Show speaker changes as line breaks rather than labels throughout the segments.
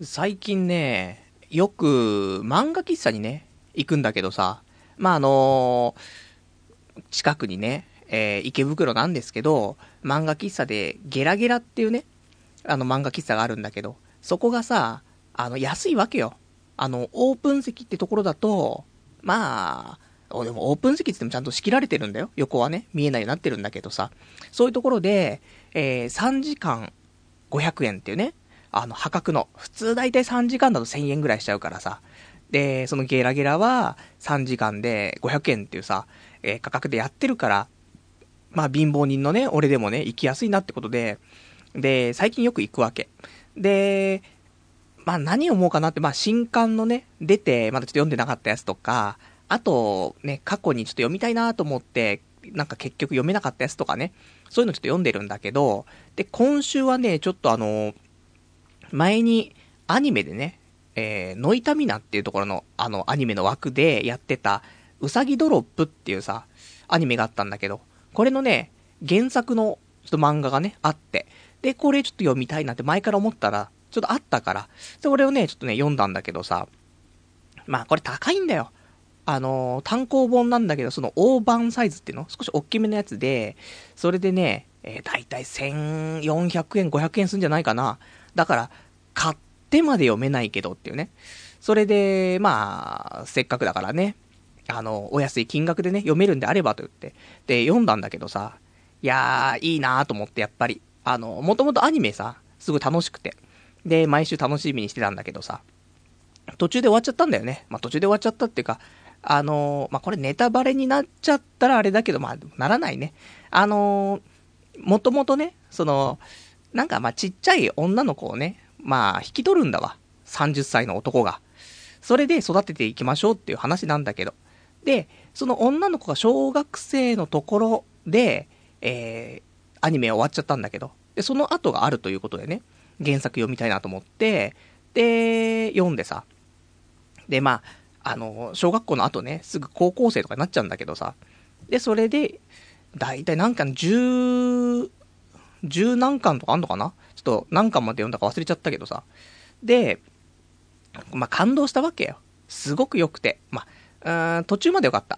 最近ね、よく漫画喫茶にね、行くんだけどさ、近くにね、池袋なんですけど、漫画喫茶でゲラゲラっていうね、漫画喫茶があるんだけど、そこがさ、安いわけよ。オープン席ってところだと、でもオープン席って言ってもちゃんと仕切られてるんだよ。横はね、見えないようになってるんだけどさ、そういうところで、3時間500円っていうね、破格の、普通だいたい3時間だと1000円ぐらいしちゃうからさ、で、そのゲラゲラは3時間で500円っていうさ、価格でやってるから、貧乏人のね、俺でもね、行きやすいなってことで、で、最近よく行くわけ。で、何を思うかなって、新刊のね、出て、まだちょっと読んでなかったやつとか、あと、ね、過去にちょっと読みたいなと思って、なんか結局読めなかったやつとかね、そういうのちょっと読んでるんだけど、で、今週はね、ちょっと前にアニメでね、ノイタミナっていうところのアニメの枠でやってた、うさぎドロップっていうさ、アニメがあったんだけど、これのね、原作のちょっと漫画がね、あって、で、これちょっと読みたいなって前から思ったら、ちょっとあったから、で、俺をね、ちょっとね、読んだんだけどさ、これ高いんだよ。単行本なんだけど、その大判サイズっていうの少し大きめのやつで、それでね、だいたい1400円、500円するんじゃないかな。だから、買ってまで読めないけどっていうね。それで、せっかくだからね、お安い金額でね、読めるんであればと言って。で、読んだんだけどさ、いやー、いいなーと思って、やっぱり。もともとアニメさ、すごい楽しくて。で、毎週楽しみにしてたんだけどさ、途中で終わっちゃったんだよね。途中で終わっちゃったっていうか、これネタバレになっちゃったらあれだけど、ならないね。もともとね、ちっちゃい女の子をね、引き取るんだわ。30歳の男が。それで育てていきましょうっていう話なんだけど。で、その女の子が小学生のところで、アニメ終わっちゃったんだけど。で、その後があるということでね、原作読みたいなと思って、で、読んでさ。で、小学校の後ね、すぐ高校生とかになっちゃうんだけどさ。で、それで、だいたい何巻、十何巻とかあんのかな、ちょっと何巻まで読んだか忘れちゃったけどさ。で、感動したわけよ。すごく良くて。途中まで良かった。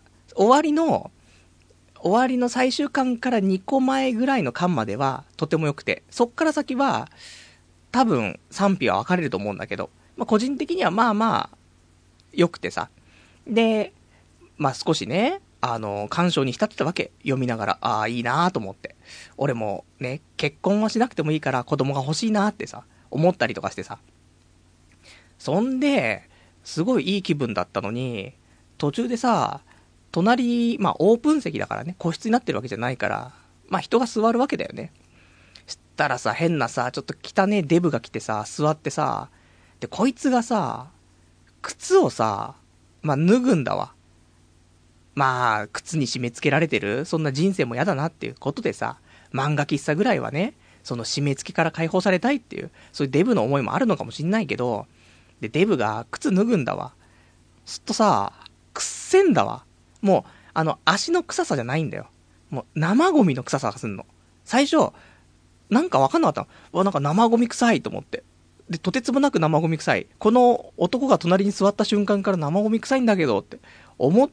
終わりの最終巻から2個前ぐらいの巻まではとても良くて、そっから先は多分賛否は分かれると思うんだけど、個人的には良くてさ。で、少しね、感傷に浸ってたわけ。読みながら、ああ、いいなーと思って。俺もね、結婚はしなくてもいいから子供が欲しいなーってさ、思ったりとかしてさ。そんで、すごいいい気分だったのに、途中でさ、隣、オープン席だからね、個室になってるわけじゃないから、人が座るわけだよね。したらさ、変なさ、ちょっと汚ねデブが来てさ、座ってさ、で、こいつがさ、靴をさ、脱ぐんだわ。靴に締め付けられてるそんな人生も嫌だなっていうことでさ、漫画喫茶ぐらいはね、その締め付けから解放されたいっていう、そういうデブの思いもあるのかもしんないけど、で、デブが靴脱ぐんだわ。すっとさ、くっせんだわ。もう、足の臭さじゃないんだよ。もう、生ゴミの臭さがすんの。最初、なんかわかんなかったの。なんか生ゴミ臭いと思って。で、とてつもなく生ゴミ臭い。この男が隣に座った瞬間から生ゴミ臭いんだけどって思って、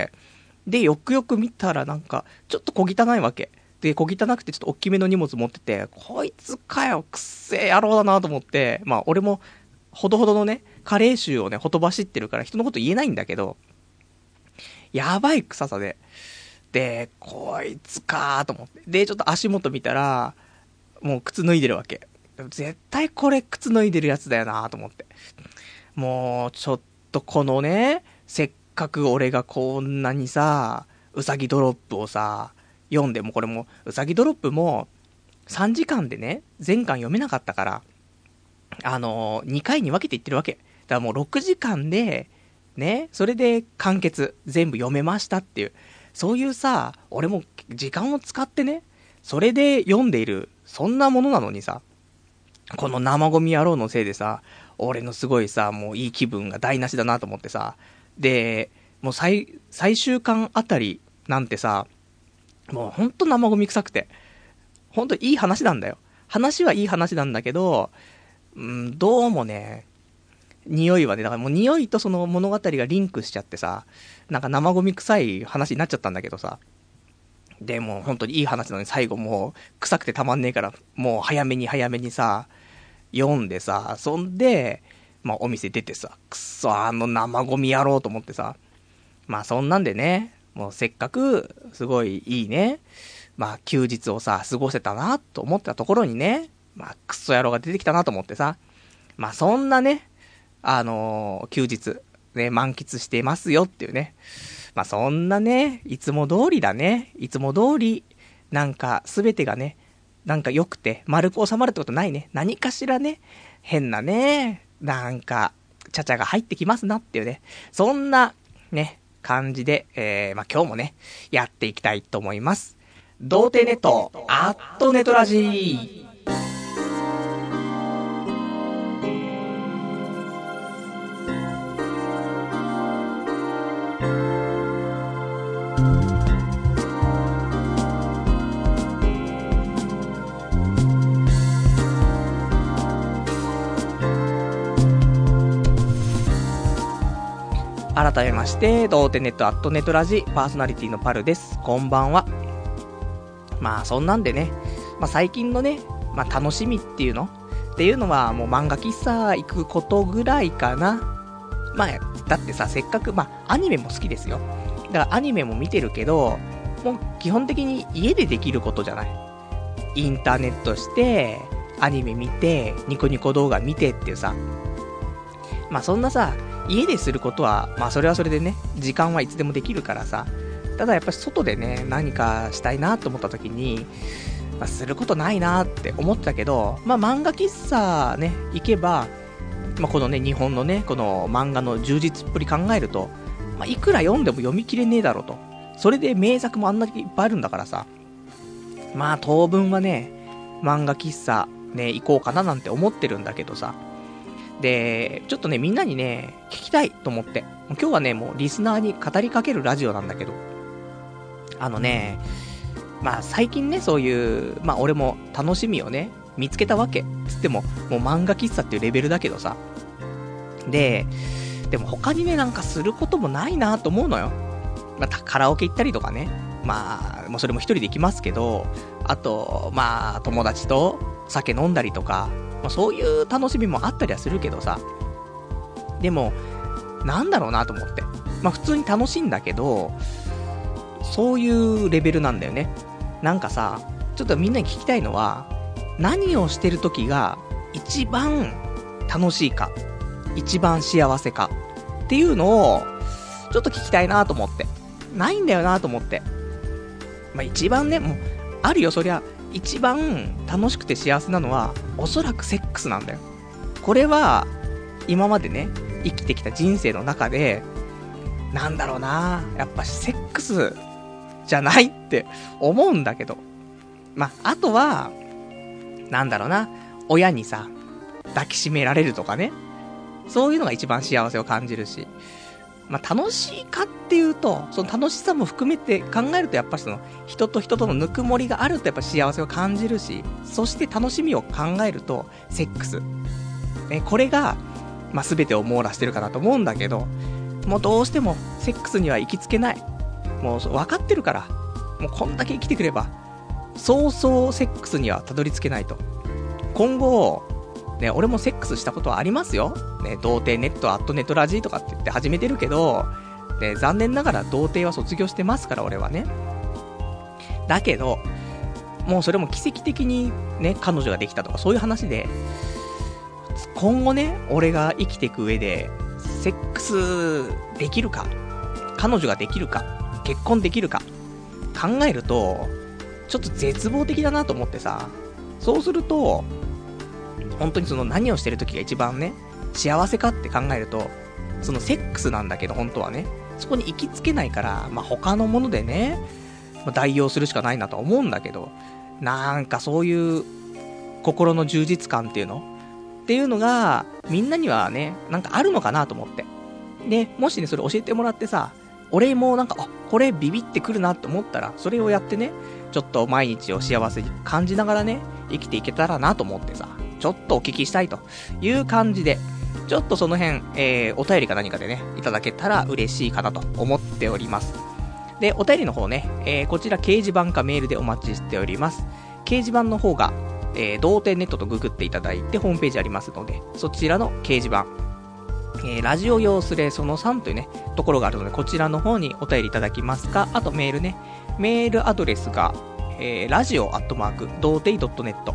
で、よくよく見たらなんか、ちょっと小汚いわけ。で、小汚くてちょっと大きめの荷物持ってて、こいつかよ、くっせえ野郎だなと思って、俺も、ほどほどのね、加齢臭をね、ほとばしってるから人のこと言えないんだけど、やばい臭さで。で、こいつかーと思って。で、ちょっと足元見たら、もう靴脱いでるわけ。絶対これ靴脱いでるやつだよなと思って。もう、ちょっとこのね、せっかく俺がこんなにさ、うさぎドロップをさ、読んでもこれも、うさぎドロップも、3時間でね、全巻読めなかったから、2回に分けていってるわけ。だからもう6時間で、ね、それで完結、全部読めましたっていう、そういうさ、俺も時間を使ってね、それで読んでいる、そんなものなのにさ、この生ゴミ野郎のせいでさ、俺のすごいさ、もういい気分が台無しだなと思ってさ、で、もう最終巻あたりなんてさ、もうほんと生ゴミ臭くて、ほんといい話なんだよ。話はいい話なんだけど、 どうもね、匂いはね、だからもう匂いとその物語がリンクしちゃってさ、なんか生ゴミ臭い話になっちゃったんだけどさ。で、もう本当にいい話なのに最後もう臭くてたまんねえから、もう早めにさ、読んでさ、そんで、まあお店出てさ、くっそあの生ゴミやろうと思ってさ、まあそんなんでね、もうせっかく、すごいいいね、まあ休日をさ、過ごせたなと思ったところにね、まあクソ野郎が出てきたなと思ってさ、まあそんなね、休日、ね、満喫してますよっていうね。まあそんなね、いつも通りだね。いつも通り、なんかすべてがね、なんか良くて、丸く収まるってことないね。何かしらね、変なね、なんか、ちゃちゃが入ってきますなっていうね。そんな、ね、感じで、まあ今日もね、やっていきたいと思います。童貞ネット、アットネトラジー。改めまして、童貞ネットアットネトラジパーソナリティのパルです。こんばんは。まあそんなんでね、まあ最近のね、まあ楽しみっていうのはもう漫画喫茶行くことぐらいかな。まあだってさ、せっかくまあアニメも好きですよ。だからアニメも見てるけど、もう基本的に家でできることじゃない。インターネットしてアニメ見てニコニコ動画見てっていうさ、まあそんなさ、家ですることは、まあそれはそれでね、時間はいつでもできるからさ、ただやっぱり外でね、何かしたいなと思った時に、まあすることないなって思ってたけど、まあ漫画喫茶ね、行けば、まあこのね、日本のね、この漫画の充実っぷり考えると、まあいくら読んでも読み切れねえだろうと。それで名作もあんなにいっぱいあるんだからさ、まあ当分はね、漫画喫茶ね、行こうかななんて思ってるんだけどさ、で、ちょっとね、みんなにね、聞きたいと思って。今日はね、もうリスナーに語りかけるラジオなんだけど。まあ最近ね、そういう、まあ俺も楽しみをね、見つけたわけ。つっても、もう漫画喫茶っていうレベルだけどさ。でも他にね、なんかすることもないなと思うのよ。まあカラオケ行ったりとかね。まあ、もうそれも一人で行きますけど、あと、まあ友達と酒飲んだりとか、まあ、そういう楽しみもあったりはするけどさ。でも、なんだろうなと思って。まあ普通に楽しいんだけど、そういうレベルなんだよね。なんかさ、ちょっとみんなに聞きたいのは、何をしてる時が一番楽しいか、一番幸せかっていうのを、ちょっと聞きたいなと思って。ないんだよなと思って。まあ一番ね、もう、あるよそりゃ、一番楽しくて幸せなのはおそらくセックスなんだよ。これは今までね生きてきた人生の中でなんだろうな、やっぱセックスじゃないって思うんだけど、まああとはなんだろうな、親にさ抱きしめられるとかね、そういうのが一番幸せを感じるし、まあ、楽しいかっていうと、その楽しさも含めて考えると、やっぱりその人と人とのぬくもりがあるとやっぱ幸せを感じるし、そして楽しみを考えるとセックス、これが、まあ、全てを網羅してるかなと思うんだけど、もうどうしてもセックスには行きつけない。もう分かってるから、もうこんだけ生きてくればそうそうセックスにはたどり着けないと。今後ね、俺もセックスしたことはありますよ。ね、童貞ネット、アットネットラジーとかって言って始めてるけど、ね、残念ながら童貞は卒業してますから、俺はね。だけど、もうそれも奇跡的にね、彼女ができたとかそういう話で、今後ね、俺が生きていく上で、セックスできるか、彼女ができるか、結婚できるか、考えると、ちょっと絶望的だなと思ってさ、そうすると、本当にその何をしてる時が一番ね幸せかって考えると、そのセックスなんだけど、本当はねそこに行きつけないから、まあ他のものでね、まあ、代用するしかないなとは思うんだけど、なんかそういう心の充実感っていうのがみんなにはね、なんかあるのかなと思って。で、もしねそれ教えてもらってさ、俺もなんかこれビビってくるなと思ったら、それをやってね、ちょっと毎日を幸せに感じながらね生きていけたらなと思ってさ、 ちょっとお聞きしたいという感じで、ちょっとその辺、お便りか何かでね、いただけたら嬉しいかなと思っております。で、お便りの方ね、こちら掲示板かメールでお待ちしております。掲示板の方が、同点ネットとググっていただいてホームページありますので、そちらの掲示板、ラジオ用スレその3というね、ところがあるので、こちらの方にお便りいただきますか、あとメールね、メールアドレスが、radio@doutei.net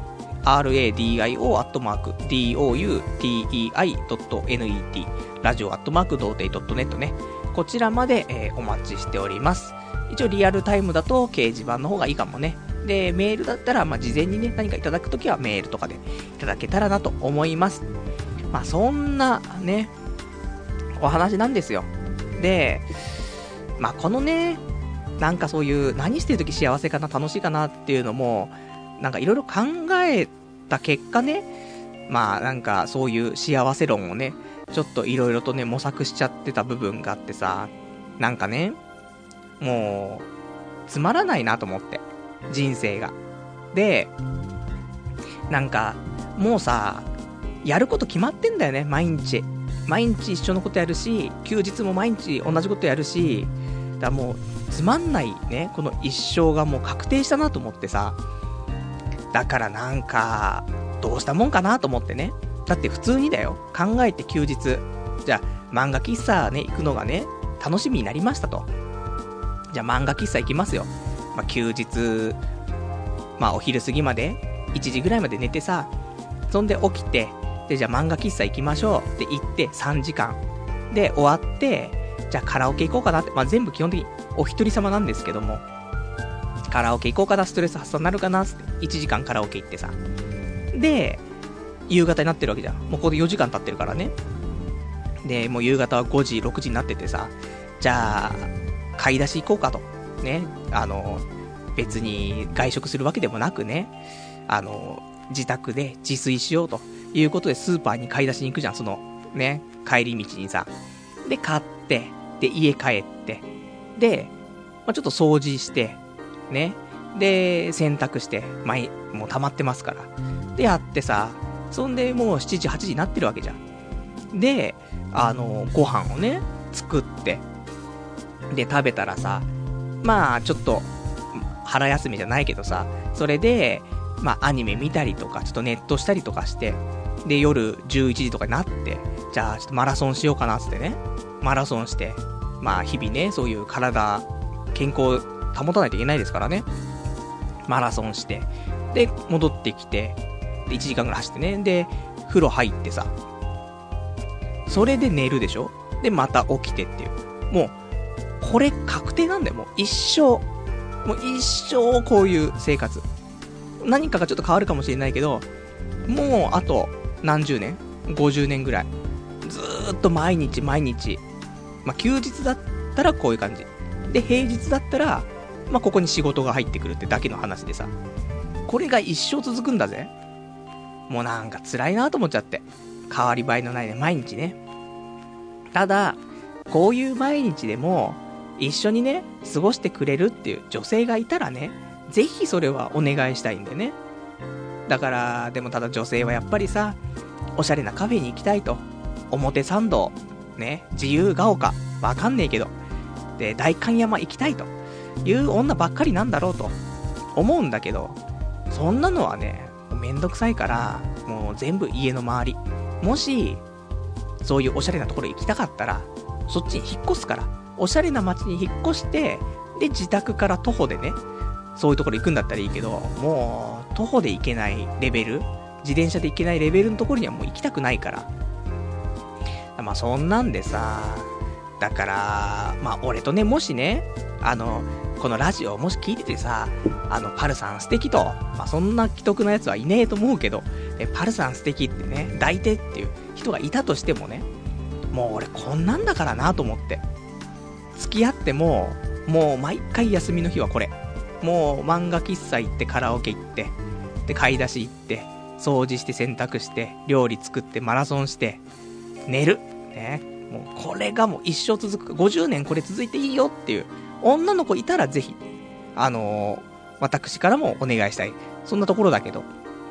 radio@doutei.net radio@doutei.net ね、こちらまで、お待ちしております。一応リアルタイムだと掲示板の方がいいかもね。で、メールだったら、事前にね、何かいただくときはメールとかでいただけたらなと思います。そんなね、お話なんですよ。で、このね、なんかそういう、何してるとき幸せかな、楽しいかなっていうのも、なんかいろいろ考えた結果ね、なんかそういう幸せ論をね、ちょっといろいろとね、模索しちゃってた部分があってさ、なんかね、もう、つまらないなと思って。人生が。で、なんか、もうさ、やること決まってんだよね、毎日。毎日一緒のことやるし、休日も毎日同じことやるし、だからもう、つまんないね、この一生がもう確定したなと思ってさ。だからなんか、どうしたもんかなと思ってね。だって普通にだよ、考えて休日。じゃあ、漫画喫茶ね、行くのがね、楽しみになりましたと。じゃあ漫画喫茶行きますよ。休日、お昼過ぎまで、1時ぐらいまで寝てさ、そんで起きて、で、じゃあ漫画喫茶行きましょうって言って3時間。で、終わって、じゃあカラオケ行こうかなって、全部基本的にお一人様なんですけども、カラオケ行こうかな、ストレス発散になるかなって、1時間カラオケ行ってさ。で、夕方になってるわけじゃん。もうここで4時間経ってるからね。で、もう夕方は5時、6時になっててさ、じゃあ、買い出し行こうかと。ね。別に外食するわけでもなくね、自宅で自炊しようということでスーパーに買い出しに行くじゃん、その、ね、帰り道にさ。で、買って、で、家帰って、で、ちょっと掃除して、ね。で、洗濯して、もう溜まってますから。で、やってさ、そんでもう7時、8時になってるわけじゃん。で、ご飯をね、作って、で、食べたらさ、ちょっと、腹休みじゃないけどさ、それで、アニメ見たりとか、ちょっとネットしたりとかして、で、夜11時とかになって、じゃあ、ちょっとマラソンしようかな、つってね。マラソンして、日々ね、そういう体、健康保たないといけないですからね。マラソンして、で、戻ってきて、で、1時間ぐらい走ってね、で、風呂入ってさ、それで寝るでしょ？で、また起きてっていう。もう、これ確定なんだよ、もう一生。もう一生こういう生活。何かがちょっと変わるかもしれないけど、もうあと何十年 ?50 年ぐらい。ずーっと毎日毎日。休日だったらこういう感じ。で、平日だったら、ここに仕事が入ってくるってだけの話でさ。これが一生続くんだぜ。もうなんか辛いなと思っちゃって。変わり映えのないね、毎日ね。ただ、こういう毎日でも、一緒にね、過ごしてくれるっていう女性がいたらね、ぜひそれはお願いしたいんだよね。だから、でもただ女性はやっぱりさ、おしゃれなカフェに行きたいと。表参道、ね、自由が丘、わかんねえけど。で、代官山行きたいという女ばっかりなんだろうと思うんだけど、そんなのはね、めんどくさいから、もう全部家の周り。もし、そういうおしゃれなところ行きたかったら、そっちに引っ越すから。おしゃれな街に引っ越して、で、自宅から徒歩でね、そういうところ行くんだったらいいけど、もう、徒歩で行けないレベル、自転車で行けないレベルのところにはもう行きたくないから。そんなんでさ、だから、俺とね、もしね、このラジオもし聞いててさ、パルさん素敵と、そんな既得なやつはいねえと思うけど、パルさん素敵ってね、抱いてっていう人がいたとしてもね、もう俺こんなんだからなと思って。付き合っても、もう毎回休みの日はこれ。もう漫画喫茶行ってカラオケ行って、で、買い出し行って、掃除して洗濯して、料理作ってマラソンして、寝る。ね。もうこれがもう一生続く。50年これ続いていいよっていう女の子いたらぜひ、私からもお願いしたい。そんなところだけど。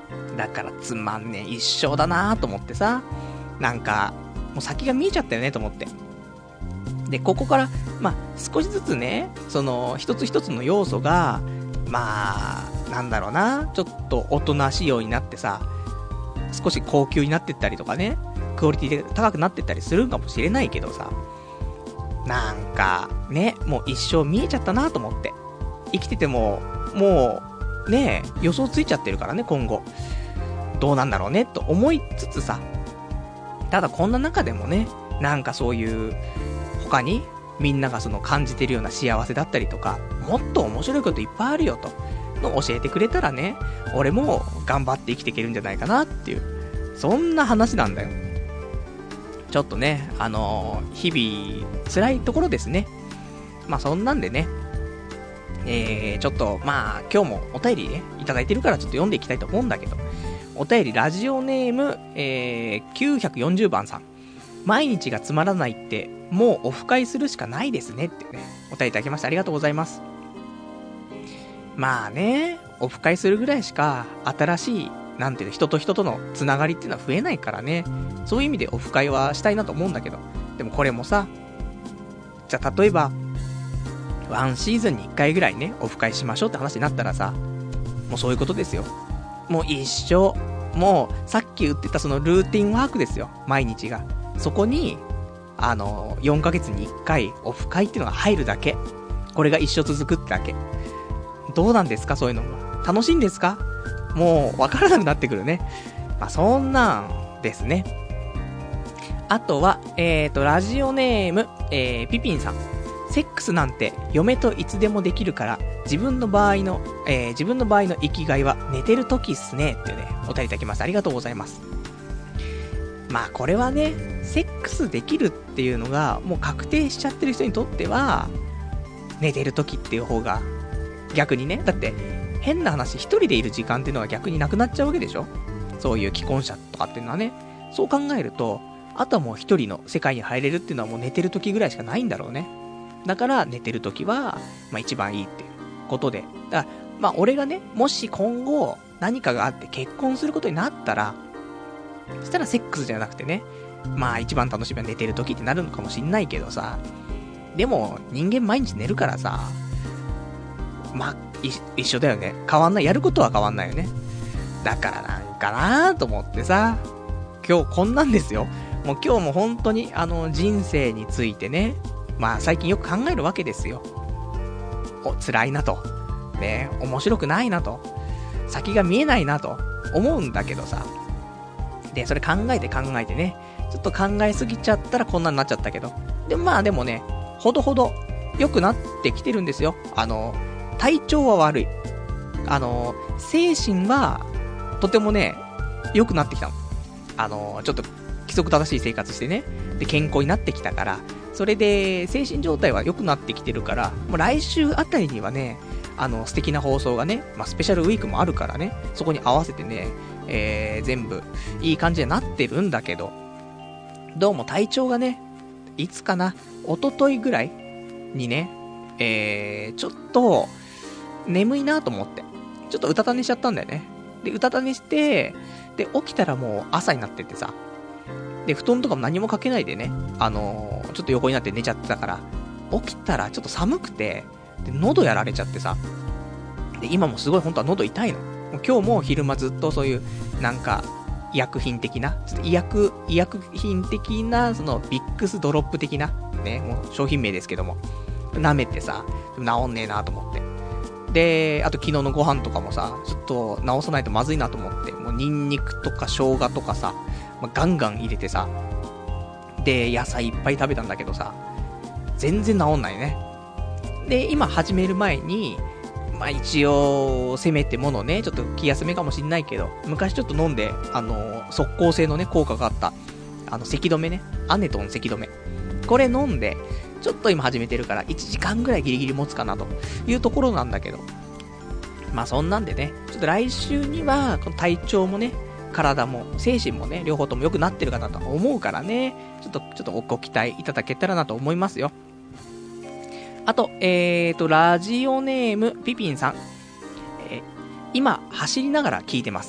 だからつまんねえ一生だなと思ってさ、なんか、もう先が見えちゃったよねと思って。で、ここから、まあ、少しずつね、その、一つ一つの要素が、まあ、なんだろうな、ちょっとおとなしいようになってさ、少し高級になってったりとかね、クオリティで高くなってったりするかもしれないけどさ、なんか、ね、もう一生見えちゃったなと思って。生きてても、もう、ね、予想ついちゃってるからね、今後。どうなんだろうね、と思いつつさ、ただこんな中でもね、なんかそういう、他に、みんながその感じてるような幸せだったりとか、もっと面白いこといっぱいあるよと、の教えてくれたらね、俺も頑張って生きていけるんじゃないかなっていう、そんな話なんだよ。ちょっとね、日々、辛いところですね。まあそんなんでね、ちょっと、まあ今日もお便りね、いただいてるからちょっと読んでいきたいと思うんだけど、お便りラジオネーム、940番さん。毎日がつまらないって、もうオフ会するしかないですねってね、お便りいただきましてありがとうございます。まあね、オフ会するぐらいしか、新しい、なんていうの、人と人とのつながりっていうのは増えないからね、そういう意味でオフ会はしたいなと思うんだけど、でもこれもさ、じゃあ例えば、ワンシーズンに1回ぐらいね、オフ会しましょうって話になったらさ、もうそういうことですよ。もう一生、もうさっき言ってたそのルーティンワークですよ、毎日が。そこに、4ヶ月に1回オフ会っていうのが入るだけ。これが一生続くってだけ。どうなんですか、そういうのは。楽しいんですか？もうわからなくなってくるね。まあそんなんですね。あとは、ラジオネーム、ピピンさん。セックスなんて嫁といつでもできるから自分の場合の生きがいは寝てる時っすねっていうね、お便りいただきます。ありがとうございます。まあこれはね、セックスできるっていうのがもう確定しちゃってる人にとっては寝てる時っていう方が逆にね、だって変な話、一人でいる時間っていうのは逆になくなっちゃうわけでしょ。そういう既婚者とかっていうのはね、そう考えるとあとはもう一人の世界に入れるっていうのはもう寝てる時ぐらいしかないんだろうね。だから寝てる時は、まあ一番いいっていうことで。だから、まあ俺がね、もし今後何かがあって結婚することになったら、そしたらセックスじゃなくてね、まあ一番楽しみは寝てる時ってなるのかもしんないけどさ、でも人間毎日寝るからさ、まあ一緒だよね。変わんない。やることは変わんないよね。だからなんかなと思ってさ、今日こんなんですよ。もう今日も本当に人生についてね、まあ最近よく考えるわけですよ。辛いなと。ね、面白くないなと。先が見えないなと思うんだけどさ。で、それ考えてね、ちょっと考えすぎちゃったらこんなになっちゃったけど。で、まあでもね、ほどほど良くなってきてるんですよ。体調は悪い。精神はとてもね、良くなってきたの。ちょっと規則正しい生活してね。で、健康になってきたから、それで、精神状態は良くなってきてるから、もう来週あたりにはね、素敵な放送がね、まあ、スペシャルウィークもあるからね、そこに合わせてね、全部、いい感じになってるんだけど、どうも体調がね、いつかな、一昨日ぐらいにね、ちょっと、眠いなと思って、ちょっとうたた寝しちゃったんだよね。で、うたた寝して、で、起きたらもう朝になっててさ、で、布団とかも何もかけないでね、ちょっと横になって寝ちゃってたから、起きたらちょっと寒くて、で、喉やられちゃってさ、で、今もすごい本当は喉痛いの。もう今日も昼間ずっとそういう、なんか、医薬品的な、ちょっと医薬品的な、そのビックスドロップ的な、ね、もう商品名ですけども、舐めてさ、治んねえなと思って。で、あと昨日のご飯とかもさ、ちょっと治さないとまずいなと思って、もうニンニクとか生姜とかさ、まあ、ガンガン入れてさ、で、野菜いっぱい食べたんだけどさ、全然治んないね。で、今始める前に、まあ一応、せめてものね、ちょっと気休めかもしんないけど、昔ちょっと飲んで、速効性のね、効果があった、咳止めね、アネトン咳止め。これ飲んで、ちょっと今始めてるから、1時間ぐらいギリギリ持つかなというところなんだけど、まあそんなんでね、ちょっと来週には、この体調もね、体も精神もね、両方とも良くなってるかなと思うからね、ちょっとご期待いただけたらなと思いますよ。あと、ラジオネームピピンさん、今走りながら聞いてます。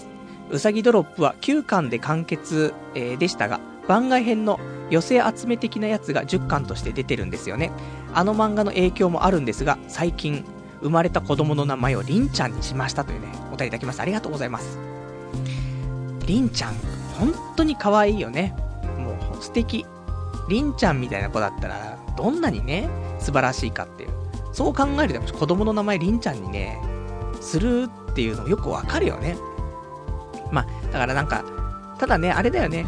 うさぎドロップは9巻で完結、でしたが、番外編の寄せ集め的なやつが10巻として出てるんですよね。あの漫画の影響もあるんですが、最近生まれた子供の名前をりんちゃんにしましたというね、お便りいただきます。ありがとうございます。りんちゃん、本当に可愛いよね。もう素敵。りんちゃんみたいな子だったら、どんなにね、素晴らしいかっていう。そう考えると、子供の名前りんちゃんにね、するっていうのよくわかるよね。まあ、だからなんか、ただね、あれだよね。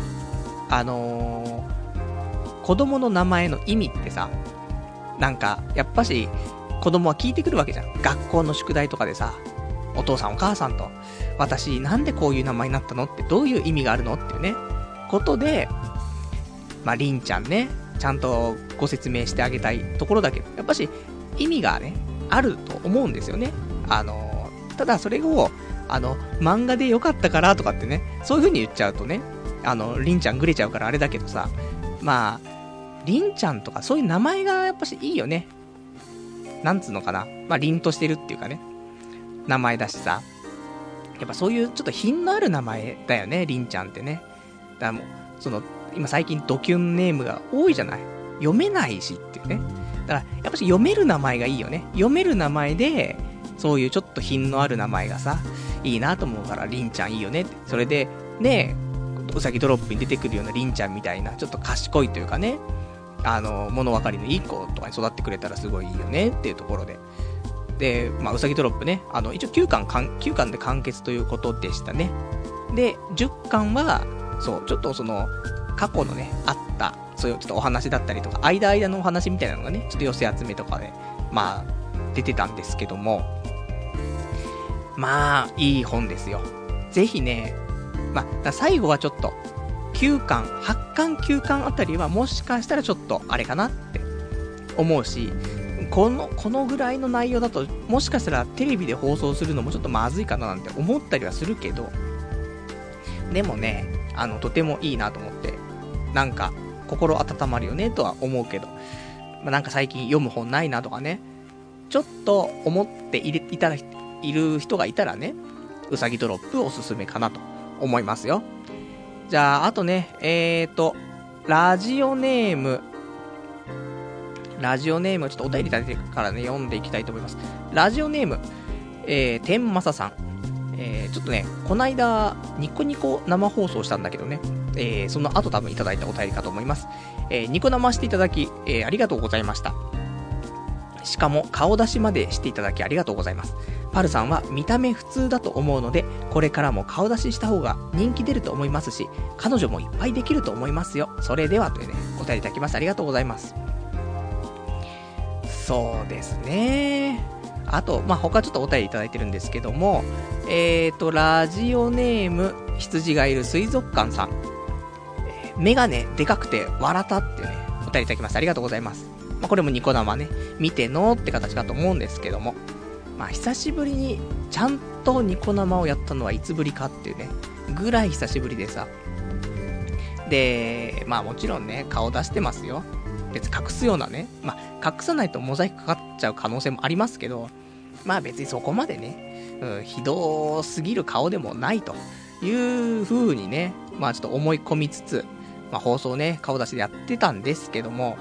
子供の名前の意味ってさ、なんか、やっぱし、子供は聞いてくるわけじゃん。学校の宿題とかでさ、お父さんお母さんと、私なんでこういう名前になったのってどういう意味があるのっていうね、ことで、まあ、りんちゃんね、ちゃんとご説明してあげたいところだけど、やっぱし、意味がね、あると思うんですよね。ただそれを、漫画でよかったからとかってね、そういう風に言っちゃうとね、りんちゃんぐれちゃうからあれだけどさ、まあ、りんちゃんとかそういう名前がやっぱしいいよね。なんつうのかな。まあ、凛としてるっていうかね。名前だしさ。やっぱそういうちょっと品のある名前だよね、りんちゃんってね。だからもう、今最近ドキュンネームが多いじゃない。読めないしっていうね。だから、やっぱし読める名前がいいよね。読める名前で、そういうちょっと品のある名前がさ、いいなと思うから、りんちゃんいいよねって。それで、ねうさぎドロップに出てくるようなりんちゃんみたいな、ちょっと賢いというかね、物分かりのいい子とかに育ってくれたらすごいいいよねっていうところで。で、まあ、うさぎドロップね、一応9巻で完結ということでしたね。で、10巻は、そう、ちょっと過去のね、あった、そういうちょっとお話だったりとか、間のお話みたいなのがね、ちょっと寄せ集めとかで、まあ、出てたんですけども、まあ、いい本ですよ。ぜひね、まあ、最後はちょっと、8巻9巻あたりはもしかしたらちょっとあれかなって思うし、このぐらいの内容だともしかしたらテレビで放送するのもちょっとまずいかななんて思ったりはするけど、でもね、とてもいいなと思って、なんか心温まるよねとは思うけど、まあ、なんか最近読む本ないなとかね、ちょっと思っている人がいたらね、うさぎドロップおすすめかなと思いますよ。じゃあ、あとね、ラジオネーム、ちょっとお便りいただいてからね、読んでいきたいと思います。ラジオネーム、天正さん。ちょっとね、こないだ、ニコニコ生放送したんだけどね、その後多分いただいたお便りかと思います。ニコ生していただき、ありがとうございました。しかも、顔出しまでしていただきありがとうございます。パルさんは見た目普通だと思うので、これからも顔出しした方が人気出ると思いますし、彼女もいっぱいできると思いますよ。それではというね、お便りいただきました。ありがとうございます。そうですね。あと、まあ、他ちょっとお便りいただいてるんですけども、ラジオネーム、羊がいる水族館さん。メガネでかくて笑ったっていうね、お便りいただきました。ありがとうございます。まあ、これもニコ生ね、見てのって形かと思うんですけども、まあ、久しぶりにちゃんとニコ生をやったのはいつぶりかっていうね、ぐらい久しぶりでさ。で、まあもちろんね、顔出してますよ。別に隠すようなね、まあ隠さないとモザイクかかっちゃう可能性もありますけど、まあ別にそこまでね、ひどすぎる顔でもないという風にね、まあちょっと思い込みつつ、まあ放送ね、顔出しでやってたんですけども、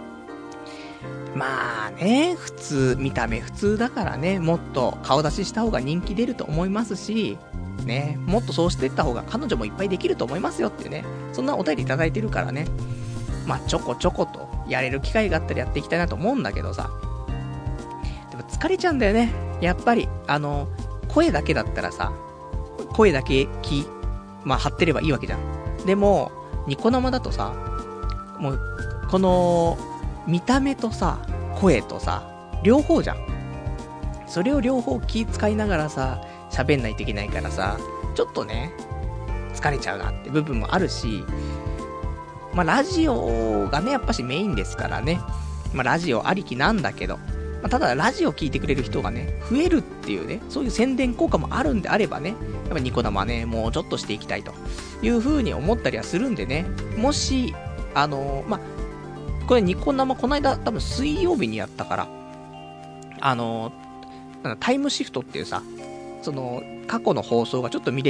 まあね、見た目普通だからね、もっと顔出しした方が人気出ると思いますし、ね、もっとそうしていった方が彼女もいっぱいできると思いますよっていうね、そんなお便りいただいてるからね、まあちょこちょことやれる機会があったらやっていきたいなと思うんだけどさ、でも疲れちゃうんだよね、やっぱり、声だけだったらさ、声だけまあ張ってればいいわけじゃん。でも、ニコ生だとさ、もう、この、見た目とさ、声とさ、両方じゃん。それを両方気使いながらさ、喋んないといけないからさ、ちょっとね、疲れちゃうなって部分もあるし、まあラジオがね、やっぱしメインですからね、まあラジオありきなんだけど、まあ、ただラジオ聞いてくれる人がね、増えるっていうね、そういう宣伝効果もあるんであればね、やっぱニコ生ね、もうちょっとしていきたいという風に思ったりはするんでね、もし、まあ、これニコ生この間多分水曜日にやったから、タイムシフトっていうさ、その過去の放送がちょっと見れる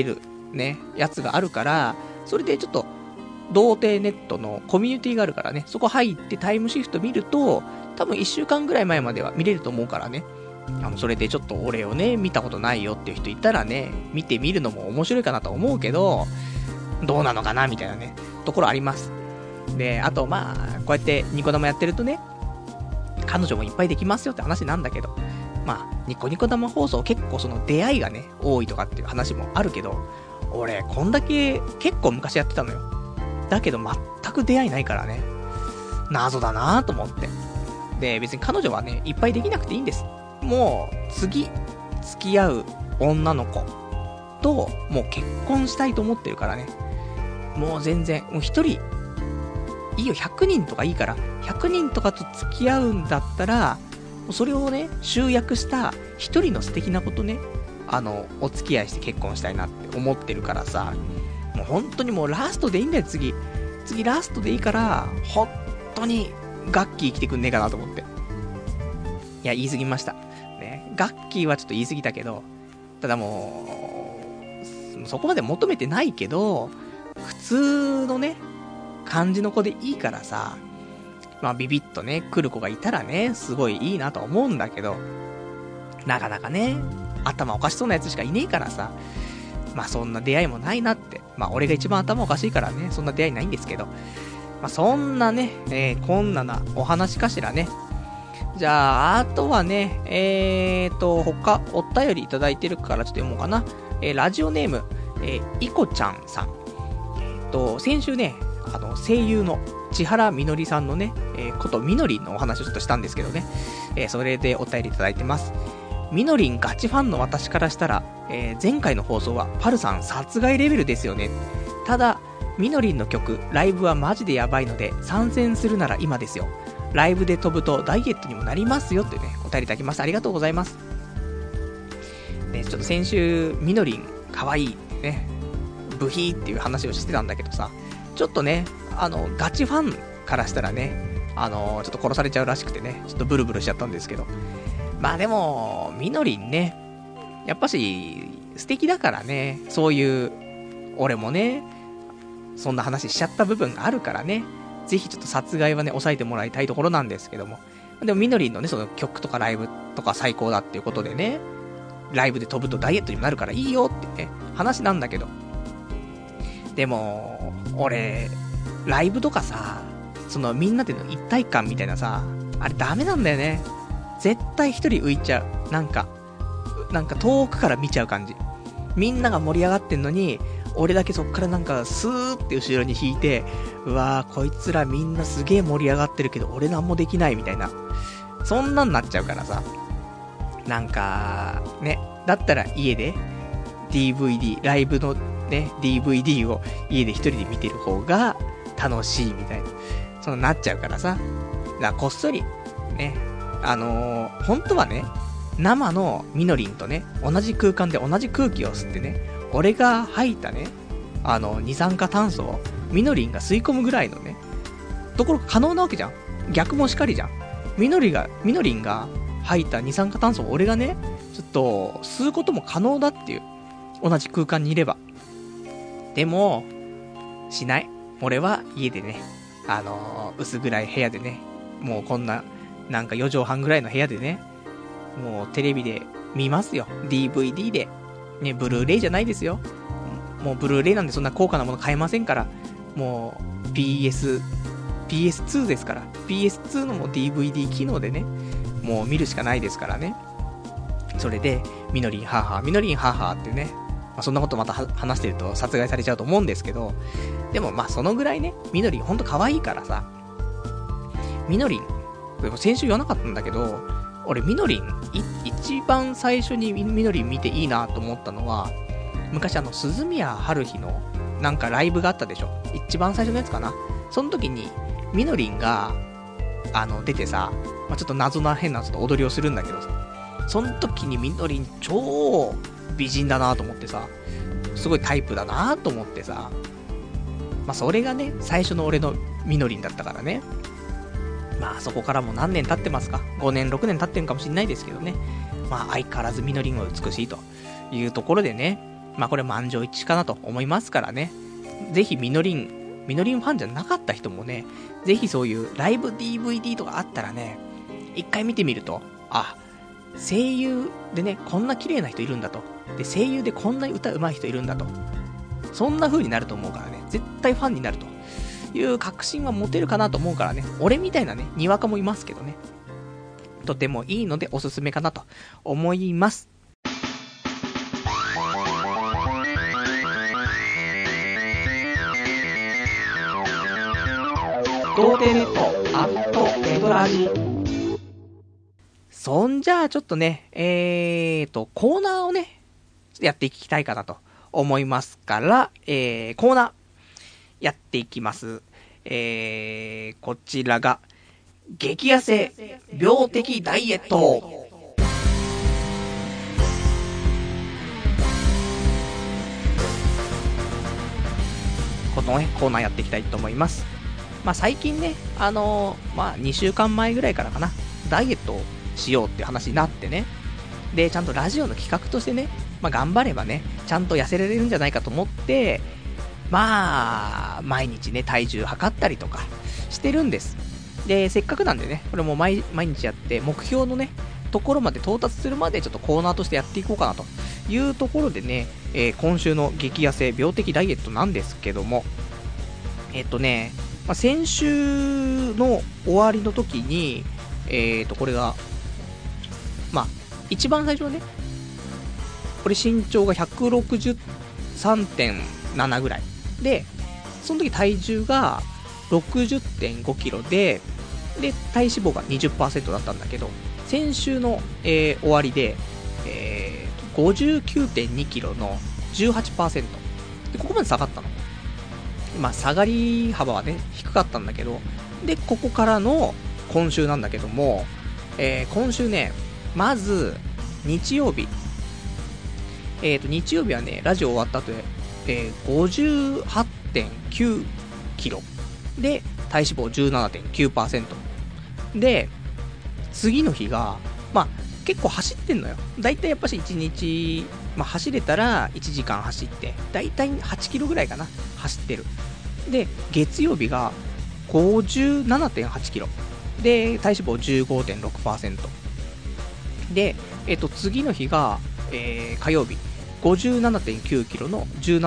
ね、やつがあるから、それでちょっと、童貞ネットのコミュニティがあるからね、そこ入ってタイムシフト見ると、多分1週間ぐらい前までは見れると思うからね。それでちょっと俺をね、見たことないよっていう人いたらね、見てみるのも面白いかなと思うけど、どうなのかなみたいなね、ところあります。で、あとまあ、こうやってニコ生やってるとね、彼女もいっぱいできますよって話なんだけど、まあ、ニコニコ生放送結構その出会いがね、多いとかっていう話もあるけど、俺、こんだけ結構昔やってたのよ。だけど全く出会いないからね、謎だなぁと思って。で、別に彼女はね、いっぱいできなくていいんです。もう、次、付き合う女の子と、もう結婚したいと思ってるからね。もう全然、もう一人、いいよ、100人とかいいから、100人とかと付き合うんだったら、それをね、集約した一人の素敵なことね、お付き合いして結婚したいなって思ってるからさ、もう本当にもうラストでいいんだよ、次ラストでいいから、本当にガッキー来てくんねえかなと思って。いや、言い過ぎました。ね、ガッキーはちょっと言い過ぎたけど、ただもう、そこまで求めてないけど、普通のね、感じの子でいいからさ、まあビビッとね、来る子がいたらね、すごいいいなと思うんだけど、なかなかね、頭おかしそうなやつしかいねえからさ、まあそんな出会いもないなって、まあ俺が一番頭おかしいからね、そんな出会いないんですけど、まあそんなね、こんなお話かしらね。じゃあ、あとはね、他、お便りいただいてるからちょっと読もうかな。ラジオネーム、いこちゃんさん。先週ね、声優の千原みのりさんのね、ことみのりんのお話をちょっとしたんですけどね、それでお便りいただいてます。みのりんガチファンの私からしたら、前回の放送はパルさん殺害レベルですよね。ただ、みのりんの曲、ライブはマジでやばいので、参戦するなら今ですよ。ライブで飛ぶとダイエットにもなりますよってね、お便りいただきました。ありがとうございます。ね、ちょっと先週、みのりんかわいいってね、ブヒーっていう話をしてたんだけどさ、ちょっとね、ガチファンからしたらね、ちょっと殺されちゃうらしくてね、ちょっとブルブルしちゃったんですけど。まあでも、みのりんね、やっぱし、素敵だからね、そういう、俺もね、そんな話しちゃった部分があるからね、ぜひちょっと殺害はね、抑えてもらいたいところなんですけども。でもみのりんのね、その曲とかライブとか最高だっていうことでね、ライブで飛ぶとダイエットにもなるからいいよってね、話なんだけど。でも、俺、ライブとかさ、そのみんなでの一体感みたいなさ、あれダメなんだよね。絶対一人浮いちゃう。なんか遠くから見ちゃう感じ。みんなが盛り上がってんのに、俺だけそっからなんかスーって後ろに引いて、うわーこいつらみんなすげー盛り上がってるけど俺なんもできないみたいな、そんなんなっちゃうからさ、なんかね、だったら家で DVD ライブのね DVD を家で一人で見てる方が楽しいみたいな、そんなっちゃうからさ、だからこっそりね、本当はね、生のみのりんとね、同じ空間で同じ空気を吸ってね、俺が吐いたね、二酸化炭素をみのりんが吸い込むぐらいのね、ところが可能なわけじゃん。逆もしかりじゃん。みのりんが吐いた二酸化炭素を俺がね、ちょっと吸うことも可能だっていう。同じ空間にいれば。でも、しない。俺は家でね、薄暗い部屋でね、もうこんな、なんか4畳半ぐらいの部屋でね、もうテレビで見ますよ。DVD で。ね、ブルーレイじゃないですよ。もうブルーレイなんでそんな高価なもの買えませんから。もう PS2 ですから。PS2 のもう DVD 機能でね、もう見るしかないですからね。それで、みのりんははっていうね。まあ、そんなことまた話してると殺害されちゃうと思うんですけど、でもまあそのぐらいね、みのりんほんと可愛いからさ。みのりん、でも先週言わなかったんだけど、俺みのりん一番最初にみのりん見ていいなと思ったのは、昔鈴宮春日のなんかライブがあったでしょ。一番最初のやつかな。その時にみのりんが出てさ、まあ、ちょっと謎な変なちょっと踊りをするんだけどさ、その時にみのりん超美人だなと思ってさ、すごいタイプだなと思ってさ、まあそれがね最初の俺のみのりんだったからね。まあそこからもう何年経ってますか、5年6年経ってるかもしれないですけどね、まあ相変わらずみのりんは美しいというところでね、 まあこれ満場一致かなと思いますからね。ぜひみのりんファンじゃなかった人もね、ぜひそういうライブ DVD とかあったらね、一回見てみると、あ、声優でね、こんな綺麗な人いるんだと。で、声優でこんな歌上手い人いるんだと。そんな風になると思うからね、絶対ファンになるという確信は持てるかなと思うからね、俺みたいなね、にわかもいますけどね。とてもいいのでおすすめかなと思います。童貞ネットアットネトラジ。そんじゃあちょっとね、コーナーをねやっていきたいかなと思いますから、コーナーやっていきます。こちらが激痩せ病的ダイエット。このねコーナーやっていきたいと思います。まあ最近ね、まあ2週間前ぐらいからかな、ダイエットをしようっていう話になってね。で、ちゃんとラジオの企画としてね、まあ頑張ればね、ちゃんと痩せられるんじゃないかと思って、まあ、毎日ね、体重測ったりとかしてるんです。で、せっかくなんでね、これも毎日やって、目標のね、ところまで到達するまでちょっとコーナーとしてやっていこうかなというところでね、今週の激痩せ病的ダイエットなんですけども、まあ、先週の終わりの時に、これが、まあ、一番最初はね、これ身長が 163.7 ぐらい。で、その時体重が 60.5 キロで、体脂肪が 20% だったんだけど、先週の、終わりで、59.2 キロの 18%。で、ここまで下がったの。まあ、下がり幅はね、低かったんだけど、で、ここからの今週なんだけども、今週ね、まず、日曜日。日曜日はね、ラジオ終わった後で、58.9 キロ。で、体脂肪 17.9%。で、次の日が、まあ、結構走ってんのよ。だいたいやっぱし1日、まあ、走れたら1時間走って、だいたい8キロぐらいかな、走ってる。で、月曜日が 57.8 キロ。で、体脂肪 15.6%。で、次の日が、火曜日、57.9 キロの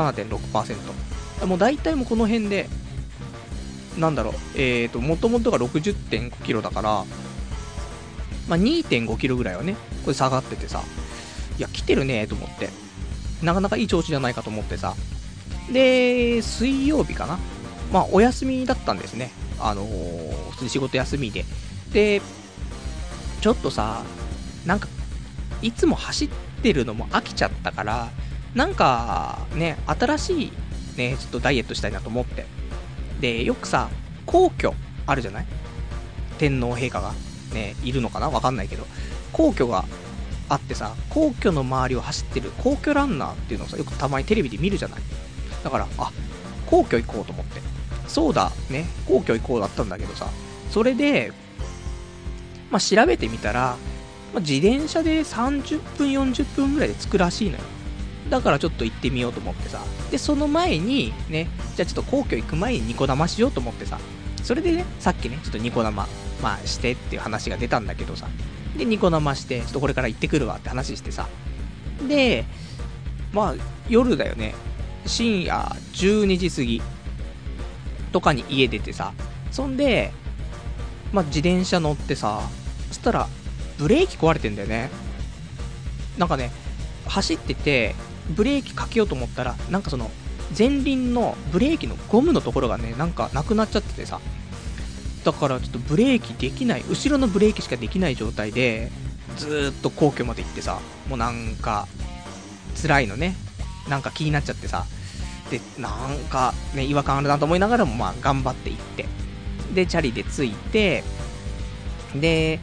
17.6%。もう大体もうこの辺で、なんだろう、もともとが 60.5 キロだから、まあ、2.5 キロぐらいはね、これ下がっててさ、いや、来てるねと思って、なかなかいい調子じゃないかと思ってさ、で、水曜日かな、まあ、お休みだったんですね。普通に仕事休みで。で、ちょっとさ、なんか、いつも走ってるのも飽きちゃったから、なんか、ね、新しい、ね、ちょっとダイエットしたいなと思って。で、よくさ、皇居あるじゃない？天皇陛下が、ね、いるのかな？わかんないけど、皇居があってさ、皇居の周りを走ってる皇居ランナーっていうのをさ、よくたまにテレビで見るじゃない？だから、あ、皇居行こうと思って。そうだ、ね、皇居行こうだったんだけどさ、それで、まあ、調べてみたら、まあ、自転車で30分、40分ぐらいで着くらしいのよ。だからちょっと行ってみようと思ってさ。で、その前に、ね、じゃあちょっと皇居行く前にニコ生しようと思ってさ。それでね、さっきね、ちょっとニコ生、まあしてっていう話が出たんだけどさ。で、ニコ生して、ちょっとこれから行ってくるわって話してさ。で、まあ、夜だよね。深夜12時過ぎとかに家出てさ。そんで、まあ自転車乗ってさ、そしたら、ブレーキ壊れてんだよね。なんかね、走ってて、ブレーキかけようと思ったら、なんかその、前輪のブレーキのゴムのところがね、なんかなくなっちゃっててさ。だからちょっとブレーキできない、後ろのブレーキしかできない状態で、ずーっと皇居まで行ってさ、もうなんか、辛いのね。なんか気になっちゃってさ。で、なんかね、違和感あるなと思いながらも、まあ頑張って行って。で、チャリで着いて、で、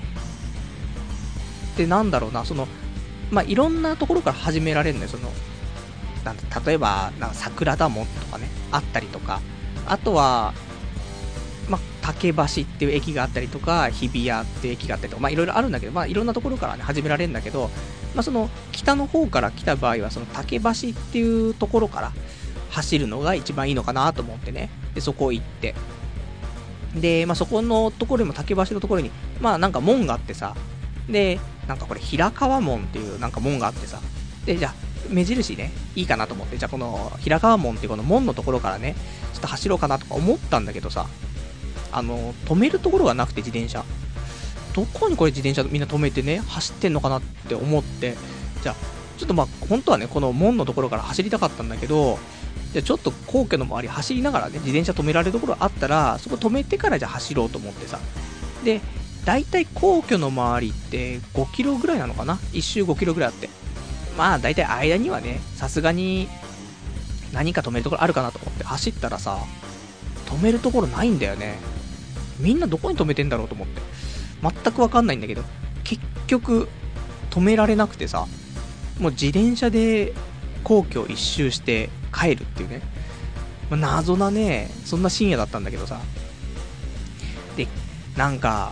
なんだろうな、その、まあ、いろんなところから始められるのよ。その、例えば、なんか桜田門とかね、あったりとか、あとは、まあ、竹橋っていう駅があったりとか、日比谷っていう駅があったりとか、まあ、いろいろあるんだけど、まあ、いろんなところからね、始められるんだけど、 その北の方から来た場合はその竹橋っていうところから走るのが一番いいのかなと思ってね。でそこ行って、でそこのところにも竹橋のところになんか門があってさ、でなんかこれ平川門っていうなんか門があってさ、でじゃあ目印ねいいかなと思って、じゃあこの平川門っていうこの門のところからねちょっと走ろうかなとか思ったんだけどさ、止めるところがなくて、自転車どこにこれ自転車みんな止めてね走ってんのかなって思って、じゃあちょっと本当はねこの門のところから走りたかったんだけど、じゃあちょっと皇居の周り走りながらね自転車止められるところあったらそこ止めてからじゃあ走ろうと思ってさ、でだいたい皇居の周りって5キロぐらいなのかな、1周5キロぐらいあって、だいたい間にはねさすがに何か止めるところあるかなと思って走ったらさ、止めるところないんだよね。みんなどこに止めてんだろうと思って、全くわかんないんだけど、結局止められなくてさ、もう自転車で皇居一周して帰るっていうね、謎なねそんな深夜だったんだけどさ、でなんか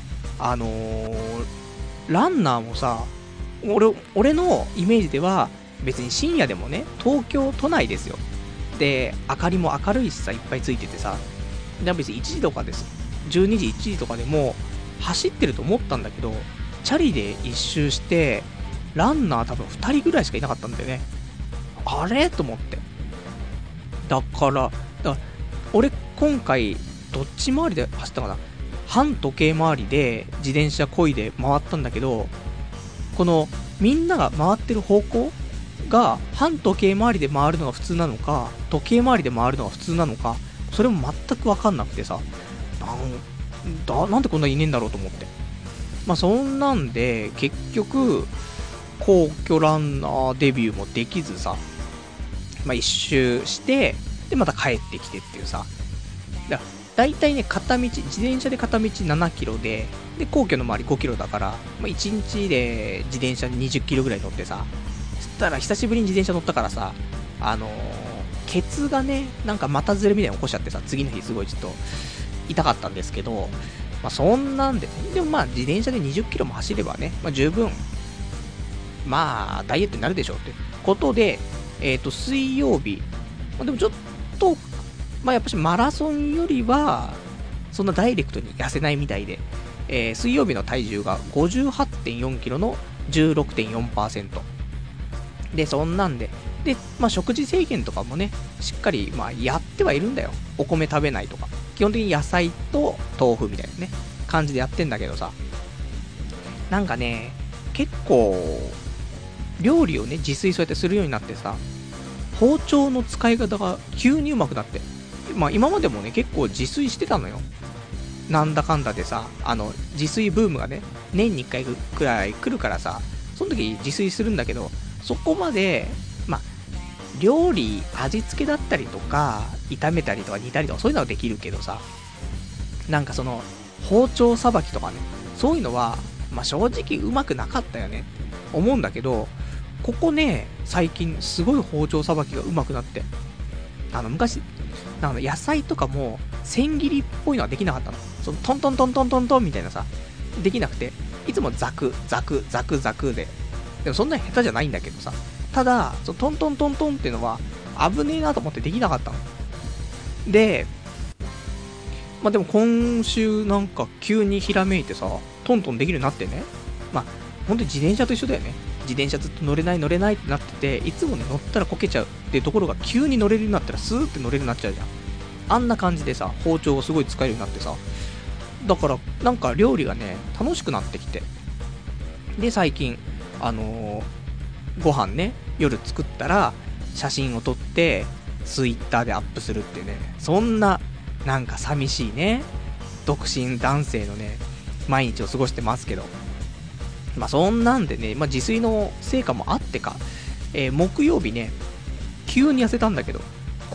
ランナーもさ、俺のイメージでは別に深夜でもね東京都内ですよ、で明かりも明るいしさいっぱいついててさ、で別に1時とかです、12時1時とかでも走ってると思ったんだけど、チャリで一周してランナー多分2人ぐらいしかいなかったんだよね。あれと思って、だから俺今回どっち回りで走ったかな、反時計回りで自転車漕いで回ったんだけど、このみんなが回ってる方向が反時計回りで回るのが普通なのか時計回りで回るのが普通なのか、それも全く分かんなくてさ、なんでこんなにいねえんだろうと思って、そんなんで結局皇居ランナーデビューもできずさ、一周してでまた帰ってきてっていうさ、だいたいね片道自転車で片道7キロで皇居の周り5キロだから、1日で自転車20キロぐらい乗ってさ、そしたら久しぶりに自転車乗ったからさ、ケツがねなんか股ずれみたいなの起こしちゃってさ、次の日すごいちょっと痛かったんですけど、そんなんでね、でも自転車で20キロも走ればね、十分ダイエットになるでしょうってことで、水曜日、でもちょっとやっぱしマラソンよりはそんなダイレクトに痩せないみたいで、水曜日の体重が 58.4 キロの 16.4% で、そんなんで食事制限とかもねしっかりやってはいるんだよ。お米食べないとか、基本的に野菜と豆腐みたいなね感じでやってんだけどさ、なんかね結構料理をね自炊そうやってするようになってさ、包丁の使い方が急にうまくなって、今までもね結構自炊してたのよ、なんだかんだでさ、自炊ブームがね年に1回くらい来るからさ、その時自炊するんだけど、そこまで料理味付けだったりとか炒めたりとか煮たりとかそういうのはできるけどさ、なんかその包丁さばきとかね、そういうのは正直うまくなかったよねって思うんだけど、ここね最近すごい包丁さばきがうまくなって、昔野菜とかも千切りっぽいのはできなかったの。そのトントントントントントンみたいなさできなくて、いつもザクザクザクザクでもそんなに下手じゃないんだけどさ、ただそのトントントントンっていうのは危ねえなと思ってできなかったので、でも今週なんか急にひらめいてさ、トントンできるようになってね、本当に自転車と一緒だよね。自転車ずっと乗れないってなってて、いつもね乗ったらこけちゃうっていうところが急に乗れるようになったらスーって乗れるようになっちゃうじゃん。あんな感じでさ包丁をすごい使えるようになってさ、だからなんか料理がね楽しくなってきて、で最近ご飯ね夜作ったら写真を撮ってツイッターでアップするっていうね、そんななんか寂しいね独身男性のね毎日を過ごしてますけど、そんなんでね、自炊の成果もあってか、木曜日ね急に痩せたんだけど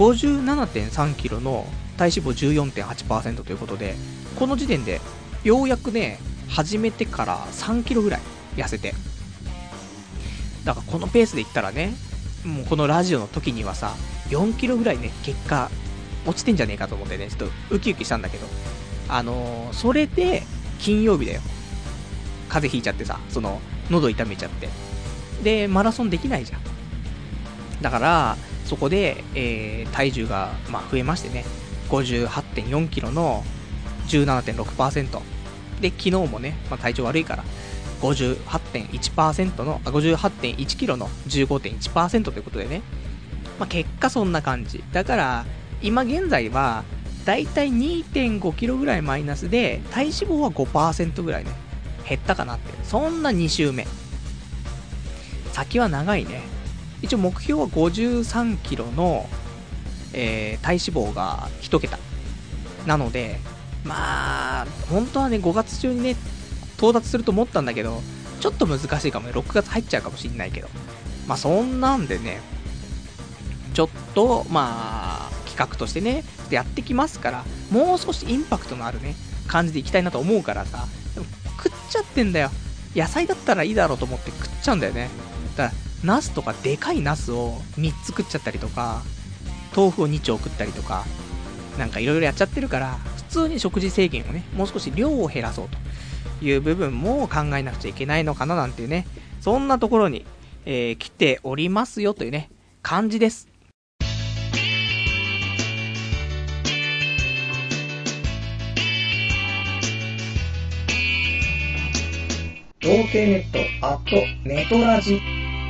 57.3 キロの体脂肪 14.8% ということで、この時点でようやくね始めてから3キロぐらい痩せて、だからこのペースでいったらね、もうこのラジオの時にはさ4キロぐらいね結果落ちてんじゃねえかと思ってね、ちょっとウキウキしたんだけど、それで金曜日だよ風邪ひいちゃってさ、その喉痛めちゃって、 で、マラソンできないじゃん。だから、そこで、体重が、増えましてね、58.4 キロの 17.6%。で、昨日もね、体調悪いから、58.1% の、58.1 キロの 15.1% ということでね。結果そんな感じ。だから、今現在は、だいたい 2.5 キロぐらいマイナスで、体脂肪は 5% ぐらいね、減ったかなって。そんな2週目。先は長いね。一応目標は53キロの、体脂肪が1桁。なので、本当はね、5月中にね、到達すると思ったんだけど、ちょっと難しいかもね。6月入っちゃうかもしんないけど。そんなんでね、ちょっと、企画としてね、やってきますから、もう少しインパクトのあるね、感じでいきたいなと思うからさ、でも食っちゃってんだよ。野菜だったらいいだろうと思って食っちゃうんだよね。だから、ナスとかでかいナスを3つ食っちゃったりとか、豆腐を2丁食ったりとか、なんかいろいろやっちゃってるから、普通に食事制限をね、もう少し量を減らそうという部分も考えなくちゃいけないのかななんていうね、そんなところに、来ておりますよというね、感じです。
童貞ネットアットネトラジ。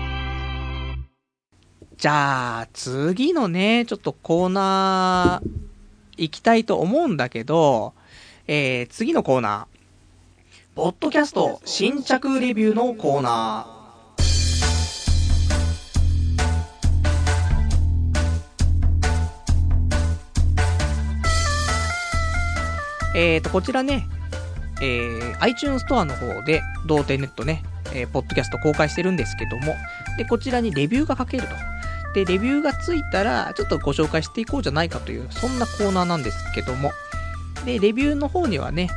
じゃあ次のねちょっとコーナー行きたいと思うんだけど、次のコーナー、ポッドキャスト新着レビューのコーナー。こちらね、iTunes ストアの方で童貞ネットね、ポッドキャスト公開してるんですけども、でこちらにレビューが書けると。でレビューがついたらちょっとご紹介していこうじゃないかという、そんなコーナーなんですけども、でレビューの方にはね、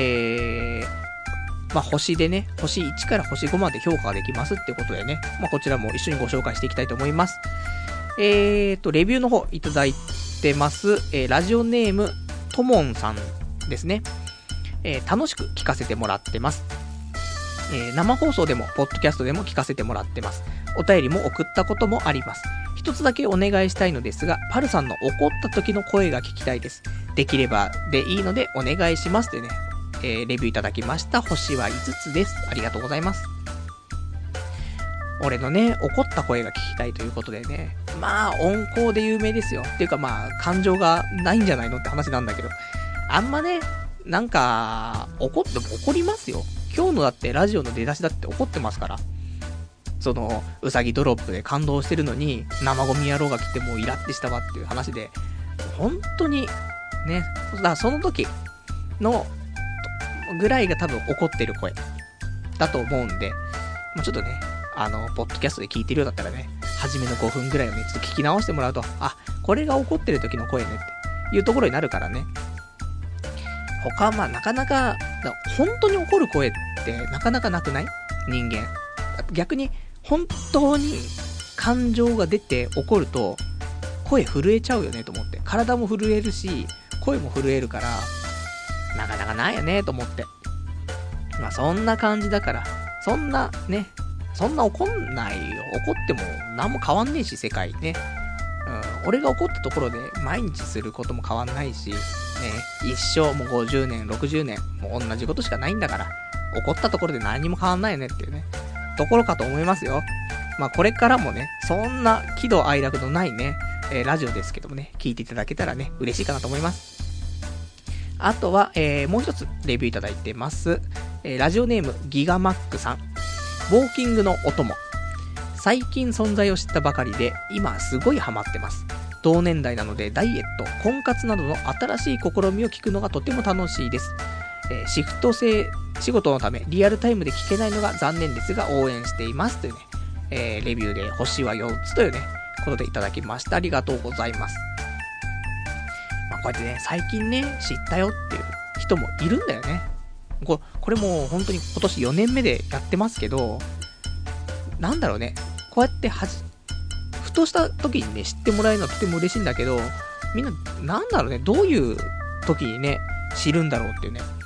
星でね、星1から星5まで評価ができますってことでね、こちらも一緒にご紹介していきたいと思います。レビューの方いただいてます。ラジオネームともんさんですね。楽しく聞かせてもらってます。生放送でもポッドキャストでも聞かせてもらってます。お便りも送ったこともあります。一つだけお願いしたいのですが、パルさんの怒った時の声が聞きたいです。できればでいいのでお願いしますというね、レビューいただきました。星は5つです。ありがとうございます。俺のね、怒った声が聞きたいということでね、温厚で有名ですよ。っていうか感情がないんじゃないのって話なんだけど、あんまね、なんか怒りますよ。今日のだってラジオの出だしだって怒ってますから。そのうさぎドロップで感動してるのに生ゴミ野郎が来てもうイラってしたわっていう話で、本当にね、だからその時のぐらいが多分怒ってる声だと思うんで、もうちょっとね、ポッドキャストで聞いてるようだったらね、初めの5分ぐらいをね、ちょっと聞き直してもらうと、これが怒ってる時の声ねっていうところになるからね。他はなかなか、本当に怒る声ってなかなかなくない？人間。逆に、本当に感情が出て怒ると、声震えちゃうよねと思って。体も震えるし、声も震えるから、なかなかないよねと思って。そんな感じだから、そんな怒んないよ。怒っても何も変わんねえし、世界ね。俺が怒ったところで毎日することも変わんないし、ね、一生もう50年、60年、もう同じことしかないんだから、怒ったところで何も変わんないよねっていうね、ところかと思いますよ。これからもね、そんな喜怒哀楽のないね、ラジオですけどもね、聞いていただけたらね、嬉しいかなと思います。あとは、もう一つレビューいただいてます。ラジオネームギガマックさん。ウォーキングのお供。最近存在を知ったばかりで、今すごいハマってます。同年代なのでダイエット、婚活などの新しい試みを聞くのがとても楽しいです。シフト制仕事のためリアルタイムで聞けないのが残念ですが応援していますというね、レビューで星は4つというねことでいただきました。ありがとうございます。こうやってね、最近ね知ったよっていう人もいるんだよね。これもう本当に今年4年目でやってますけど、なんだろうね、こうやってふとした時にね知ってもらえるのはとても嬉しいんだけど、みんななんだろうね、どういう時にね知るんだろうっていうね、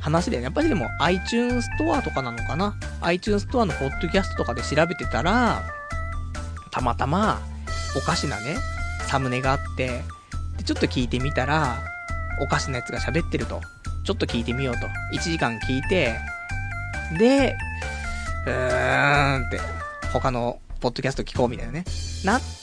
話でね、やっぱりでも iTunes ストアとかなのかな、 iTunes ストアのポッドキャストとかで調べてたら、たまたまおかしなねサムネがあって、でちょっと聞いてみたらおかしなやつが喋ってると、ちょっと聞いてみようと、1時間聞いて、でって他のポッドキャスト聞こうみたいなねなって、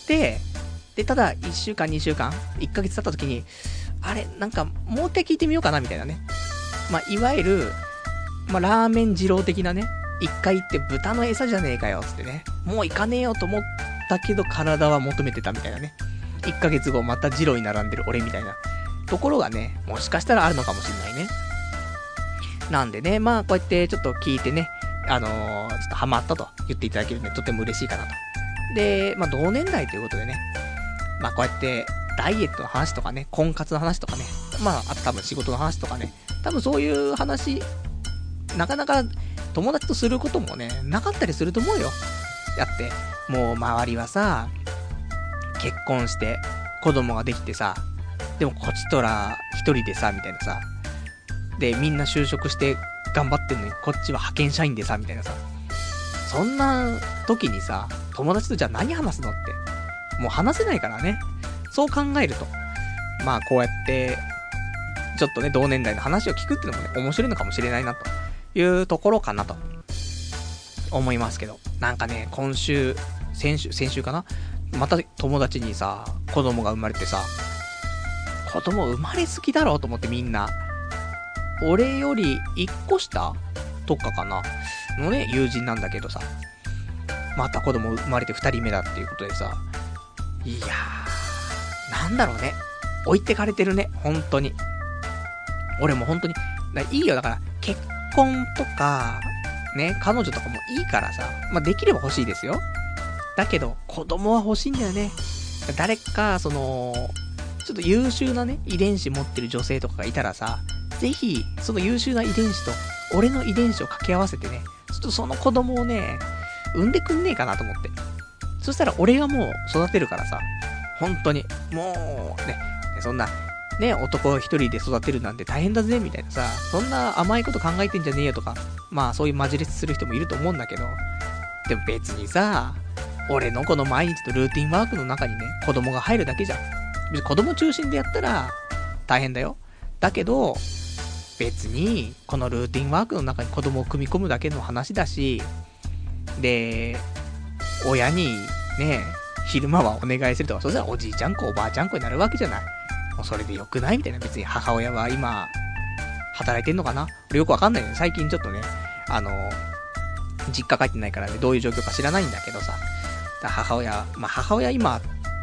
でただ1週間2週間1ヶ月経った時に、あれなんかもう一回聞いてみようかなみたいなね、まあいわゆるラーメン二郎的なね、一回行って豚の餌じゃねえかよつってね、もう行かねえよと思ったけど体は求めてたみたいなね、1ヶ月後また二郎に並んでる俺みたいなところがね、もしかしたらあるのかもしれないね。なんでね、まあこうやってちょっと聞いてね、ちょっとハマったと言っていただけるんでとても嬉しいかなと。で、まあ同年代ということでね、まあこうやってダイエットの話とかね、婚活の話とかね、まああと多分仕事の話とかね、多分そういう話なかなか友達とすることもねなかったりすると思うよ。だってもう周りはさ、結婚して子供ができてさ、でもこちとら一人でさみたいなさ、でみんな就職して頑張ってんのにこっちは派遣社員でさみたいなさ、そんな時にさ友達とじゃあ何話すのってもう話せないからね。そう考えるとまあこうやってちょっとね同年代の話を聞くっていうのもね面白いのかもしれないなというところかなと思いますけど、なんかね先週かな、また友達にさ子供が生まれてさ、子供生まれすぎだろうと思って、みんな俺より1個下とかかなのね友人なんだけどさ、また子供生まれて2人目だっていうことでさ、いやーなんだろうね、置いてかれてるね本当に。俺も本当にいいよ、だから結婚とかね彼女とかもいいからさ、まあできれば欲しいですよ。だけど子供は欲しいんだよね。誰かちょっと優秀なね遺伝子持ってる女性とかがいたらさ、ぜひその優秀な遺伝子と俺の遺伝子を掛け合わせてね、ちょっとその子供をね産んでくんねえかなと思って。そしたら俺がもう育てるからさ、本当にもうね、そんなね男一人で育てるなんて大変だぜみたいなさ、そんな甘いこと考えてんじゃねえよとか、まあそういうマジレスする人もいると思うんだけど、でも別にさ、俺のこの毎日のルーティンワークの中にね子供が入るだけじゃん。別に子供中心でやったら大変だよ。だけど別にこのルーティンワークの中に子供を組み込むだけの話だし、で親にね昼間はお願いするとか、そしたらおじいちゃん子おばあちゃん子になるわけじゃない。もうそれでよくないみたいな。別に母親は今働いてんのかな、俺よくわかんないね。最近ちょっとね実家帰ってないからねどういう状況か知らないんだけどさ、だ母親今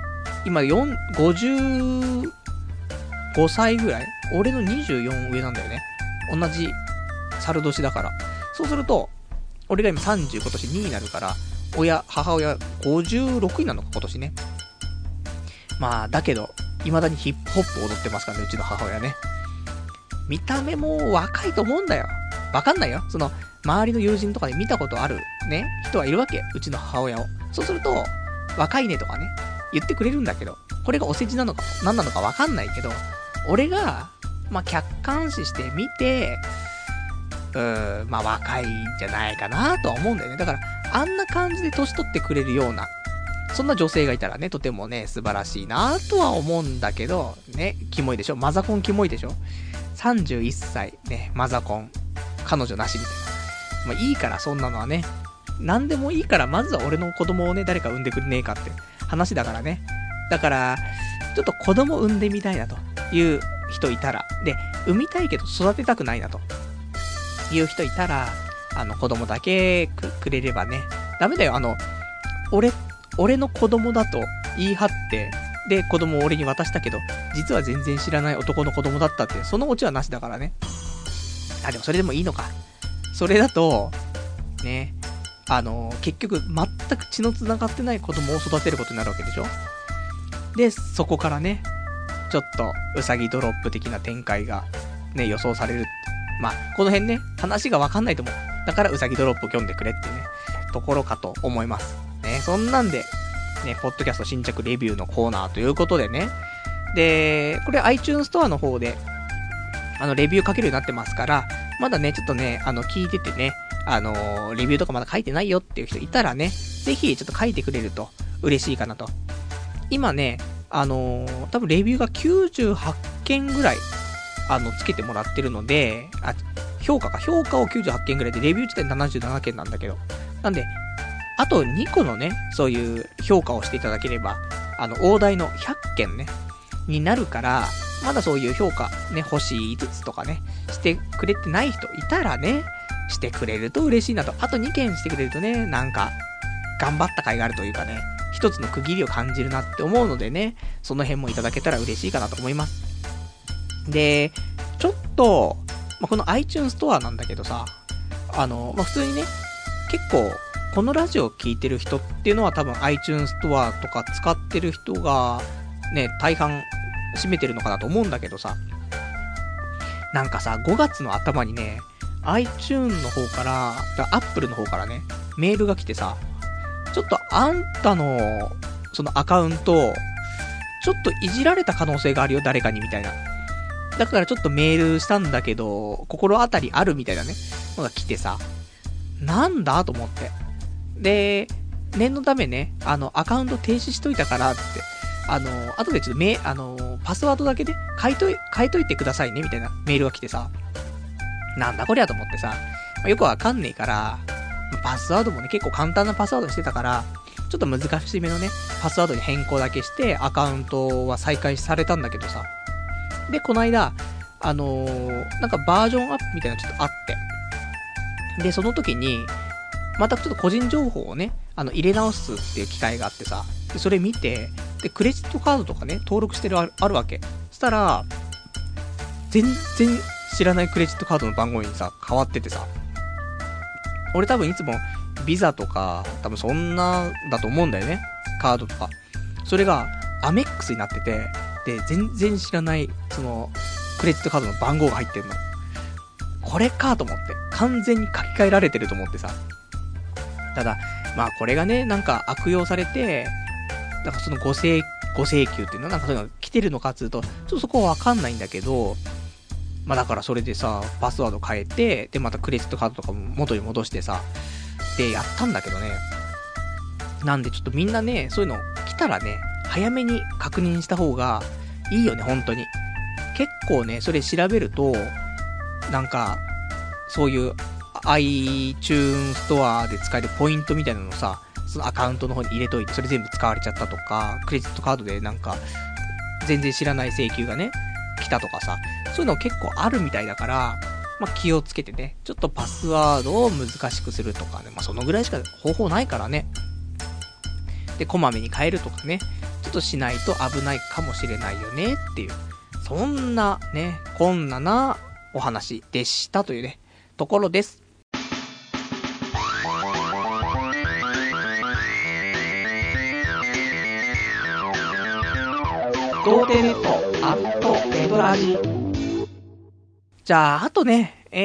55歳ぐらい、俺の24上なんだよね。同じ猿年だから。そうすると俺が今30、今年2になるから、母親56になるのか今年ね。まあだけど未だにヒップホップ踊ってますからね、うちの母親ね。見た目も若いと思うんだよ。わかんないよ、その周りの友人とかで見たことあるね人はいるわけ、うちの母親を。そうすると若いねとかね言ってくれるんだけど、これがお世辞なのか何なのかわかんないけど、俺がまあ客観視してみて、まあ若いんじゃないかなとは思うんだよね。だからあんな感じで年取ってくれるようなそんな女性がいたらね、とてもね素晴らしいなとは思うんだけどね。キモいでしょ、マザコンキモいでしょ。31歳ねマザコン彼女なしみたいな。まあいいからそんなのはね、なんでもいいから、まずは俺の子供をね誰か産んでくれねえかって話だからね。だからちょっと子供産んでみたいなという人いたら、で産みたいけど育てたくないなという人いたら、子供だけくれればね。ダメだよ、俺の子供だと言い張ってで子供を俺に渡したけど実は全然知らない男の子供だったって、そのオチはなしだからね。でもそれでもいいのか。それだとね、結局全く血の繋がってない子供を育てることになるわけでしょ。でそこからねちょっとウサギドロップ的な展開がね予想されるって。まあこの辺ね話が分かんないと思う。だからウサギドロップを読んでくれっていうねところかと思いますね。そんなんでねポッドキャスト新着レビューのコーナーということでね、でこれ iTunes ストアの方でレビュー書けるようになってますから、 まだね、ちょっとね、聞いててね、レビューとかまだ書いてないよっていう人いたらね、ぜひちょっと書いてくれると嬉しいかなと。今ね、多分レビューが98件ぐらい、つけてもらってるので、評価を98件ぐらいで、レビュー自体77件なんだけど。なんで、あと2個のね、そういう評価をしていただければ、大台の100件ね、になるから、まだそういう評価、ね、星5つとかね、してくれてない人いたらね、してくれると嬉しいなと。あと2件してくれるとね、なんか、頑張った甲斐があるというかね、一つの区切りを感じるなって思うのでね、その辺もいただけたら嬉しいかなと思います。で、ちょっと、この iTunes ストアなんだけどさ、普通にね、結構、このラジオを聞いてる人っていうのは多分 iTunes ストアとか使ってる人が、ね、大半占めてるのかなと思うんだけどさ、なんかさ、5月の頭にね、iTunes の方から、Apple の方からね、メールが来てさ、ちょっとあんたの、そのアカウント、ちょっといじられた可能性があるよ、誰かにみたいな。だからちょっとメールしたんだけど、心当たりあるみたいなね、のが来てさ、なんだと思って。で、念のためね、アカウント停止しといたからって、後でちょっとパスワードだけで変えといてくださいね、みたいなメールが来てさ、なんだこりゃと思ってさ、よくわかんねえから、パスワードもね、結構簡単なパスワードにしてたから、ちょっと難しめのね、パスワードに変更だけして、アカウントは再開されたんだけどさ。で、この間、なんかバージョンアップみたいなのちょっとあって。で、その時に、またちょっと個人情報をね、入れ直すっていう機会があってさ、で、それ見て、で、クレジットカードとかね、登録してるあるわけ。そしたら、全然知らないクレジットカードの番号にさ、変わっててさ、俺多分いつもビザとか、多分そんなだと思うんだよね。カードとか。それがアメックスになってて、で、全然知らない、その、クレジットカードの番号が入ってんの。これかと思って。完全に書き換えられてると思ってさ。ただ、これがね、なんか悪用されて、なんかそのご請求っていうのなんかそういうの来てるのかっつうと、ちょっとそこはわかんないんだけど、だからそれでさ、パスワード変えて、で、またクレジットカードとかも元に戻してさ、で、やったんだけどね。なんでちょっとみんなね、そういうの来たらね、早めに確認した方がいいよね、本当に。結構ね、それ調べると、なんか、そういう iTunes ストアで使えるポイントみたいなのをさ、そのアカウントの方に入れといて、それ全部使われちゃったとか、クレジットカードでなんか、全然知らない請求がね、来たとかさ、そういうの結構あるみたいだから、気をつけてね、ちょっとパスワードを難しくするとかね、そのぐらいしか方法ないからね。で、こまめに変えるとかね、ちょっとしないと危ないかもしれないよねっていう、そんなね、こんななお話でしたというね、ところです。童貞ネットアットネトラジ。じゃあ、あとね、じ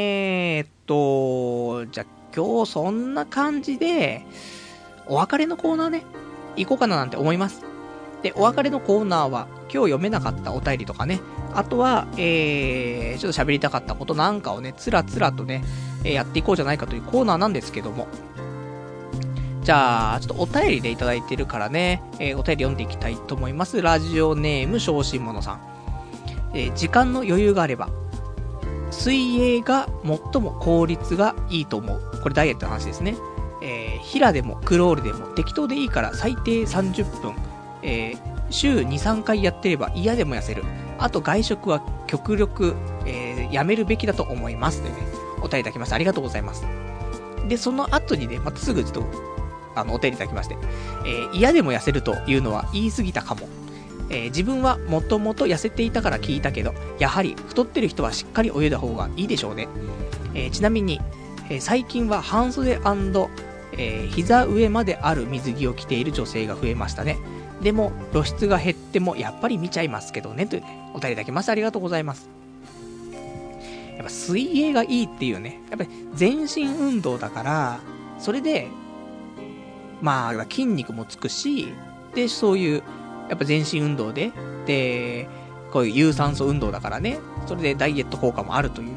ゃあ今日そんな感じで、お別れのコーナーね、行こうかななんて思います。で、お別れのコーナーは、今日読めなかったお便りとかね、あとは、ちょっと喋りたかったことなんかをね、つらつらとね、やっていこうじゃないかというコーナーなんですけども。じゃあ、ちょっとお便りでいただいてるからね、お便り読んでいきたいと思います。ラジオネーム、小心者さん。時間の余裕があれば、水泳が最も効率がいいと思う。これダイエットの話ですね。平でもクロールでも適当でいいから最低30分。週2、3回やってれば嫌でも痩せる。あと外食は極力、やめるべきだと思います。というね、お便りいただきました。ありがとうございます。で、その後にね、またすぐちょっと、お便りいただきまして、嫌でも痩せるというのは言い過ぎたかも。自分はもともと痩せていたから聞いたけど、やはり太ってる人はしっかり泳いだ方がいいでしょうね。ちなみに、最近は半袖&、膝上まである水着を着ている女性が増えましたね。でも露出が減ってもやっぱり見ちゃいますけどね、というね、お便りいただきましてありがとうございます。やっぱ水泳がいいっていうね、やっぱり全身運動だから、それで筋肉もつくし、でそういうやっぱ全身運動で、こういう有酸素運動だからね、それでダイエット効果もあるという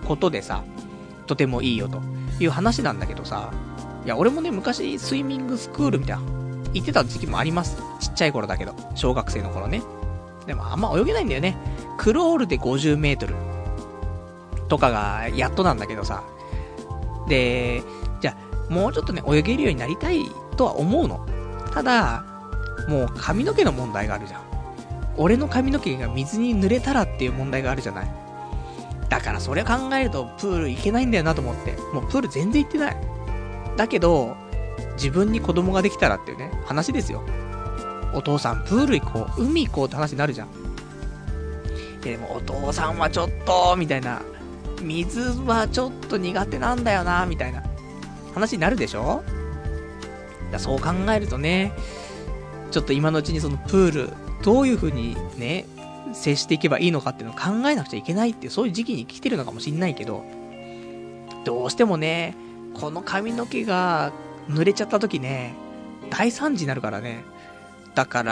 ことでさ、とてもいいよという話なんだけどさ、いや、俺もね、昔スイミングスクールみたいな、行ってた時期もあります。ちっちゃい頃だけど、小学生の頃ね。でもあんま泳げないんだよね。クロールで50メートルとかがやっとなんだけどさ。で、じゃあ、もうちょっとね、泳げるようになりたいとは思うの。ただ、もう髪の毛の問題があるじゃん。俺の髪の毛が水に濡れたらっていう問題があるじゃない。だからそれ考えるとプール行けないんだよなと思って。もうプール全然行ってない。だけど、自分に子供ができたらっていうね、話ですよ。お父さんプール行こう、海行こうって話になるじゃん。でもお父さんはちょっと、みたいな。水はちょっと苦手なんだよな、みたいな話になるでしょ。そう考えるとね、ちょっと今のうちにそのプール、どういう風にね、接していけばいいのかっていうのを考えなくちゃいけないっていう、そういう時期に来てるのかもしんないけど、どうしてもね、この髪の毛が濡れちゃった時ね、大惨事になるからね。だから、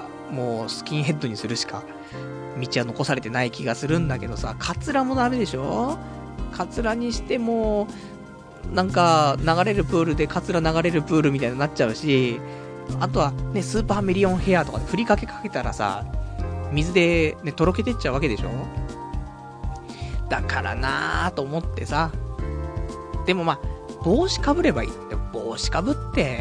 もうスキンヘッドにするしか、道は残されてない気がするんだけどさ、カツラもダメでしょ。カツラにしても、なんか、流れるプールでカツラ流れるプールみたいになっちゃうし、あとはね、スーパーミリオンヘアとかで振りかけたらさ、水でね、とろけてっちゃうわけでしょ。だからなぁと思ってさ、でもまあ、帽子かぶればいい。でも帽子かぶって、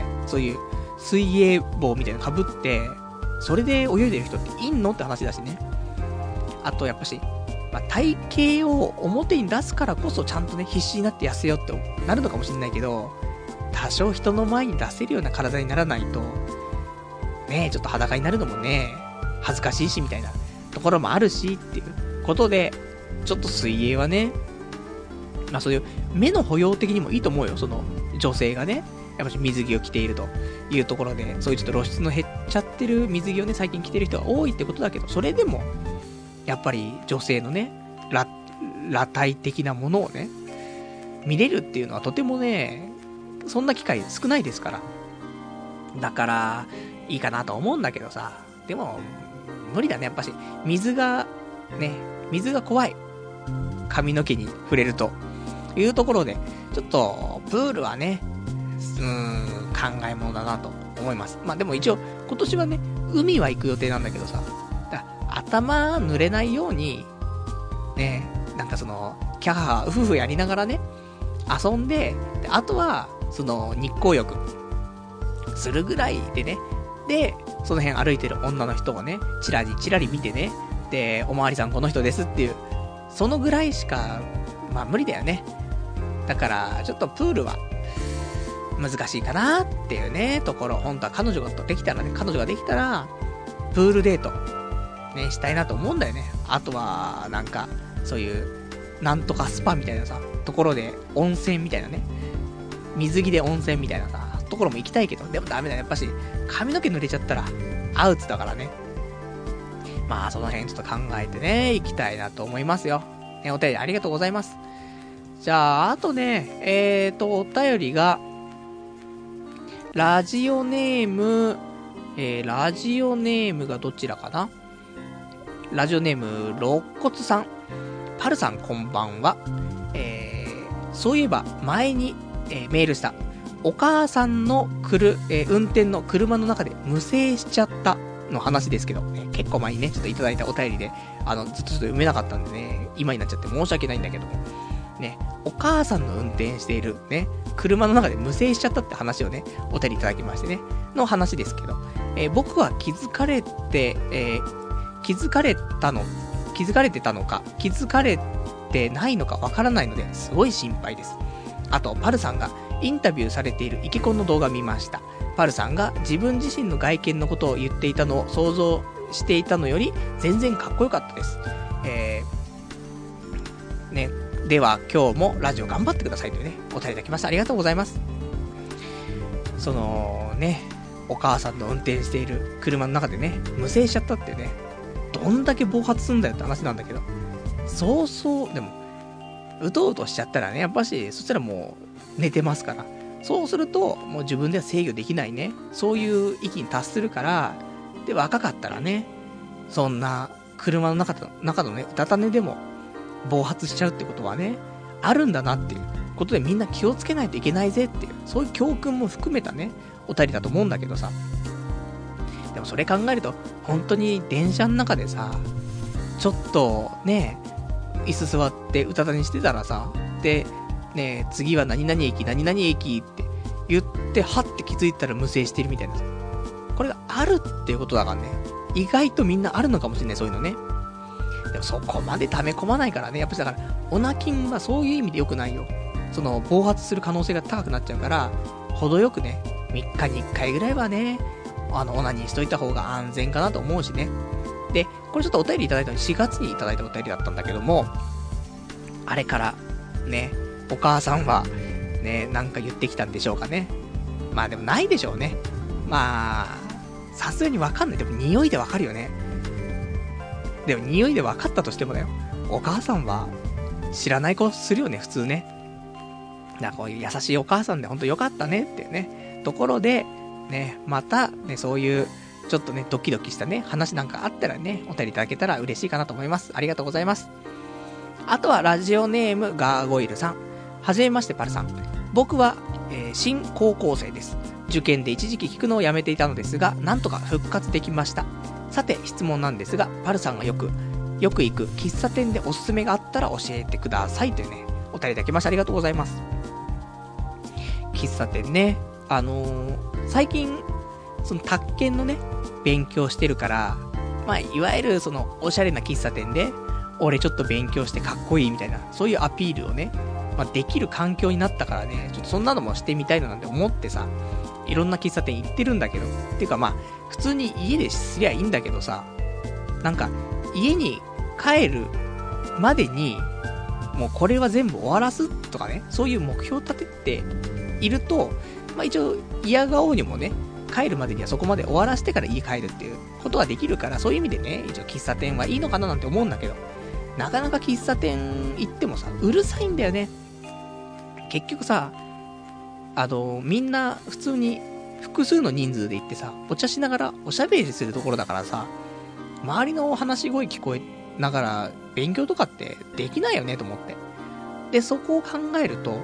そういう水泳帽みたいなのかぶって、それで泳いでる人っていんのって話だしね。あとやっぱし、まあ、体型を表に出すからこそちゃんとね、必死になって痩せようってなるのかもしれないけど、多少人の前に出せるような体にならないと、ねえ、ちょっと裸になるのもね、恥ずかしいしみたいなところもあるしっていうことで、ちょっと水泳はね、まあそういう目の保養的にもいいと思うよ。その女性がね、やっぱり水着を着ているというところで、そういうちょっと露出の減っちゃってる水着をね、最近着てる人が多いってことだけど、それでも、やっぱり女性のね、裸体的なものをね、見れるっていうのはとてもね、そんな機会少ないですから。だから、いいかなと思うんだけどさ、でも、無理だね、やっぱし。水が怖い。髪の毛に触れるというところで、ちょっと、プールはね、考え物だなと思います。まあでも一応、今年はね、海は行く予定なんだけどさ、頭濡れないように、ね、なんかその、キャハハ、夫婦やりながらね、遊んで、あとは、その、日光浴、するぐらいでね、で、その辺歩いてる女の人をね、チラリ見てね、で、おまわりさんこの人ですっていう、そのぐらいしか、まあ無理だよね。だから、ちょっとプールは、難しいかなっていうね、ところ、本当は彼女ができたら、プールデート、ね、したいなと思うんだよね。あとは、なんか、そういう、なんとかスパみたいなさ、ところで、温泉みたいなね、水着で温泉みたいなさ、ところも行きたいけど、でもダメだね。やっぱし、髪の毛濡れちゃったら、アウトだからね。まあ、その辺ちょっと考えてね、行きたいなと思いますよ。ね、お便りありがとうございます。じゃあ、あとね、お便りが、ラジオネームがどちらかな。ラジオネーム、肋骨さん。パルさんこんばんは。そういえば前に、メールしたお母さんの運転の車の中で無声しちゃったの話ですけど、結構前にね、ちょっといただいたお便りで、ずっと読めなかったんでね、今になっちゃって申し訳ないんだけども、ね、お母さんの運転しているね、車の中で無声しちゃったって話をね、お便りいただきましてね、の話ですけど、僕は気づかれてたのか、気づかれてないのかわからないので、すごい心配です。あと、パルさんがインタビューされているイケコンの動画見ました。パルさんが自分自身の外見のことを言っていたのを想像していたのより、全然かっこよかったです。ね、では今日もラジオ頑張ってくださいというね、お便りいただきました。ありがとうございます。そのね、お母さんの運転している車の中でね、無声しちゃったってね、どんだけ暴発すんだよって話なんだけど、でも、うとうとしちゃったらね、やっぱし、そしたらもう寝てますから、そうすると、もう自分では制御できないね、そういう域に達するから、で、若かったらね、そんな、車の中のね、うたた寝でも、 暴発しちゃうってことはね、あるんだなっていうことでみんな気をつけないといけないぜっていう、そういう教訓も含めたね、お便りだと思うんだけどさ。でもそれ考えると、本当に電車の中でさ、ちょっとね、椅子座ってうたた寝してたらさ、で、ね、次は何々駅、何々駅って言って、はって気づいたら無制してるみたいなさ。これがあるっていうことだからね、意外とみんなあるのかもしれない、そういうのね。でもそこまで溜め込まないからね、やっぱりだから、オナキンはそういう意味で良くないよ。その、暴発する可能性が高くなっちゃうから、程よくね、3日に1回ぐらいはね、オナニーしといた方が安全かなと思うしね。で、これちょっとお便りいただいたの4月にいただいたお便りだったんだけども、あれから、ね、お母さんは、ね、なんか言ってきたんでしょうかね。まあでもないでしょうね。まあ、さすがにわかんない。でも匂いでわかるよね。でも匂いでわかったとしてもだよ。お母さんは、知らない子するよね、普通ね。なんかこういう優しいお母さんでほんとよかったねっていうね、ところで、ね、また、ね、そういう、ちょっとね、ドキドキしたね、話なんかあったらね、お便りいただけたら嬉しいかなと思います。ありがとうございます。あとは、ラジオネーム、ガーゴイルさん。はじめまして、パルさん。僕は、新高校生です。受験で一時期聞くのをやめていたのですが、なんとか復活できました。さて、質問なんですが、パルさんがよく行く喫茶店でおすすめがあったら教えてくださいというね、お便りいただきました。ありがとうございます。喫茶店ね、最近、その宅建のね、勉強してるから、まあ、いわゆるその、おしゃれな喫茶店で、俺ちょっと勉強してかっこいいみたいな、そういうアピールをね、まあ、できる環境になったからね、ちょっとそんなのもしてみたいななんて思ってさ、いろんな喫茶店行ってるんだけど、っていうかまあ、普通に家ですりゃいいんだけどさ、なんか、家に帰るまでに、もうこれは全部終わらすとかね、そういう目標を立てていると、まあ一応、嫌顔にもね、帰るまでにはそこまで終わらせてから家帰るっていうことはできるから、そういう意味でね、一応喫茶店はいいのかななんて思うんだけど、なかなか喫茶店行ってもさ、うるさいんだよね。結局さ、みんな普通に複数の人数で行ってさ、お茶しながらおしゃべりするところだからさ、周りの話し声聞こえながら勉強とかってできないよねと思って。で、そこを考えると、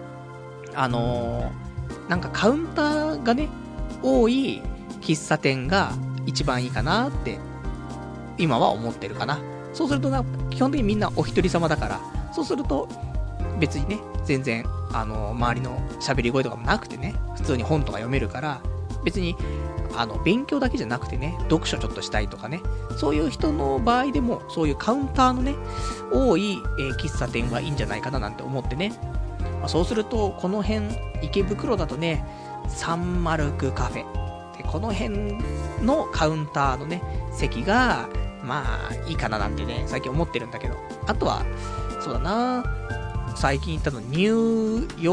なんかカウンターがね、多い喫茶店が一番いいかなって、今は思ってるかな。そうするとな、基本的にみんなお一人様だから、そうすると、別にね、全然、周りの喋り声とかもなくてね、普通に本とか読めるから、別に、勉強だけじゃなくてね、読書ちょっとしたいとかね、そういう人の場合でも、そういうカウンターのね、多い、喫茶店はいいんじゃないかななんて思ってね。まあ、そうすると、この辺、池袋だとね、サンマルクカフェ。で、この辺のカウンターのね、席が、まあ、いいかななんてね、最近思ってるんだけど。あとは、そうだな、最近行ったの、ニューヨ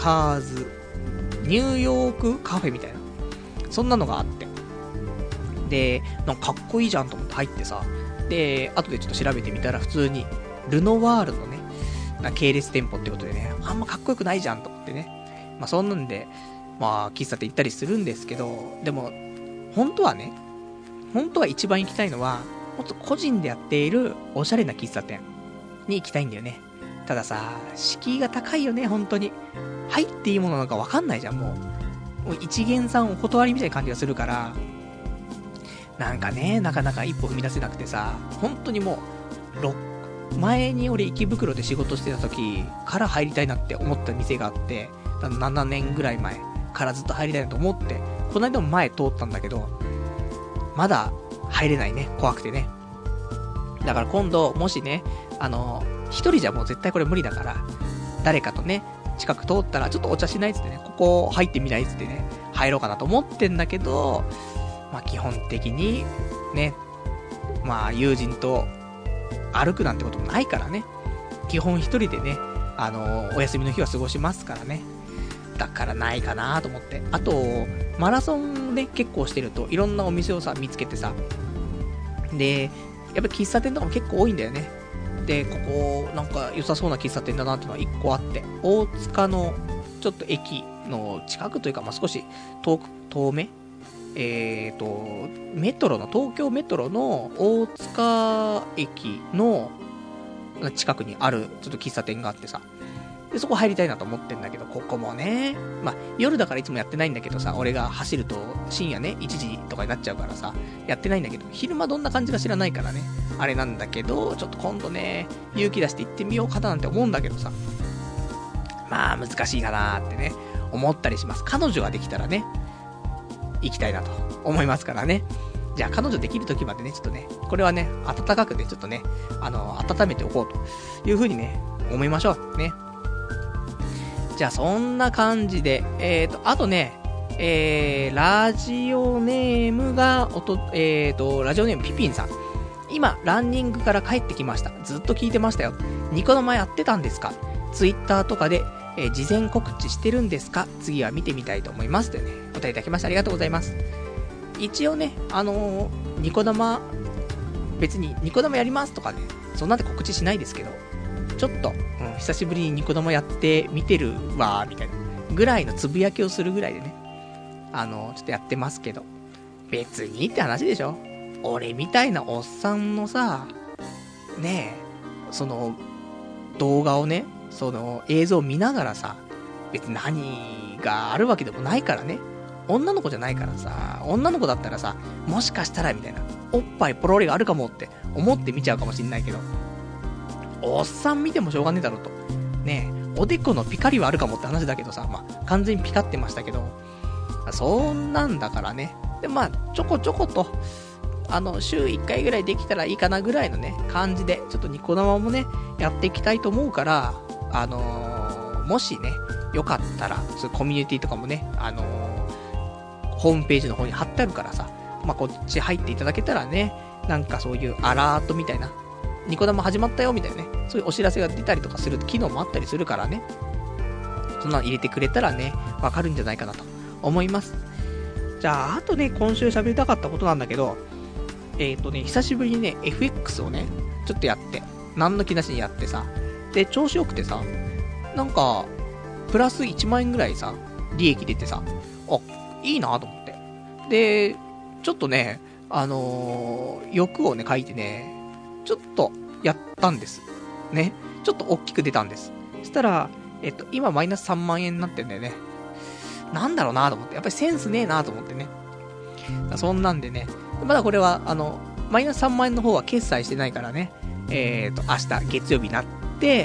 ークカフェみたいな。そんなのがあって。で、なんかかっこいいじゃんと思って入ってさ。で、後でちょっと調べてみたら普通に、ルノワールのね、系列店舗ってことでね、あんまかっこよくないじゃんと思ってね。まあそんなんで、まあ喫茶店行ったりするんですけど、でも、本当は一番行きたいのは、もっと個人でやっているおしゃれな喫茶店に行きたいんだよね。たださ、敷居が高いよね、本当に。入っていいものなんかわかんないじゃん、もう一元さんお断りみたいな感じがするから、なんかね、なかなか一歩踏み出せなくてさ、本当にもう、前に俺池袋で仕事してた時から入りたいなって思った店があって、7年ぐらい前からずっと入りたいなと思って、この間も前通ったんだけど、まだ入れないね、怖くてね。だから今度、もしね、一人じゃもう絶対これ無理だから、誰かとね、近く通ったらちょっとお茶しないっつってね、ここ入ってみないっつってね、入ろうかなと思ってんだけど、まあ基本的に、ね、まあ友人と歩くなんてこともないからね、基本一人でね、お休みの日は過ごしますからね。だからないかなと思って。あと、マラソンね、結構してると、いろんなお店をさ、見つけてさ、で、やっぱ喫茶店とかも結構多いんだよね。で、ここ、なんか良さそうな喫茶店だなっていうのが一個あって、大塚の、ちょっと駅の近くというか、まあ、少し遠めメトロの、東京メトロの大塚駅の、 近くにある、ちょっと喫茶店があってさ。で、そこ入りたいなと思ってんだけど、ここもね、まあ、夜だからいつもやってないんだけどさ、俺が走ると深夜ね、1時とかになっちゃうからさ、やってないんだけど、昼間どんな感じか知らないからね、あれなんだけど、ちょっと今度ね、勇気出して行ってみようかななんて思うんだけどさ、まあ、難しいかなーってね、思ったりします。彼女ができたらね、行きたいなと思いますからね。じゃあ彼女できる時までね、ちょっとね、これはね、暖かくね、ちょっとね、温めておこうという風にね、思いましょう。ね。じゃあそんな感じで、あとね、ラジオネームが、ラジオネームピピンさん。今、ランニングから帰ってきました。ずっと聞いてましたよ。ニコ生やってたんですか？ツイッターとかで、事前告知してるんですか？次は見てみたいと思います。というね、お答えいただきましてありがとうございます。一応ね、ニコ生、別にニコ生やりますとかね、そんなんで告知しないですけど、ちょっと、久しぶりにニコ生やって見てるわー、みたいな、ぐらいのつぶやきをするぐらいでね、ちょっとやってますけど、別にって話でしょ？俺みたいなおっさんのさ、ねえ、その、動画をね、その映像を見ながらさ、別に何があるわけでもないからね。女の子じゃないからさ、女の子だったらさ、もしかしたらみたいな、おっぱいポロリがあるかもって思って見ちゃうかもしんないけど、おっさん見てもしょうがねえだろと。ねえ、おでこのピカリはあるかもって話だけどさ、まあ、完全にピカってましたけど、そんなんだからね。で、まあ、ちょこちょこと、週1回ぐらいできたらいいかなぐらいのね、感じで、ちょっとニコ生もね、やっていきたいと思うから、もしね、よかったら、そういうコミュニティとかもね、ホームページの方に貼ってあるからさ、まあ、こっち入っていただけたらね、なんかそういうアラートみたいな、ニコ生始まったよみたいなね、そういうお知らせが出たりとかする機能もあったりするからね、そんなの入れてくれたらね、わかるんじゃないかなと思います。じゃあ、あとね、今週喋りたかったことなんだけど、久しぶりにね、FX をね、ちょっとやって、何の気なしにやってさ、で、調子よくてさ、なんか、プラス1万円ぐらいさ、利益出てさ、あ、いいなと思って。で、ちょっとね、欲をね、書いてね、ちょっとやったんです。ね。ちょっと大きく出たんです。そしたら、今マイナス3万円になってんだよね。なんだろうなと思って。やっぱりセンスねえなと思ってね。そんなんでね、まだこれは、マイナス3万円の方は決済してないからね、明日月曜日になって、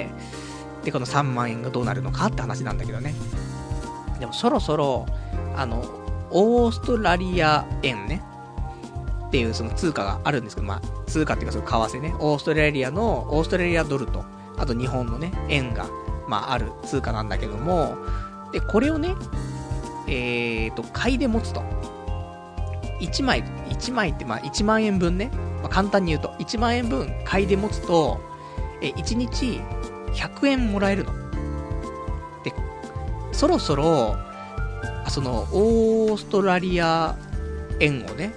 で、この3万円がどうなるのかって話なんだけどね。でもそろそろ、オーストラリア円ね、っていうその通貨があるんですけど、まあ、通貨っていうかその為替ね、オーストラリアドルと、あと日本のね、円が、まあ、ある通貨なんだけども、で、これをね、買いで持つと。1枚ってまあ1万円分ね、まあ、簡単に言うと、1万円分買いで持つと、1日100円もらえるの。で、そろそろ、その、オーストラリア円をね、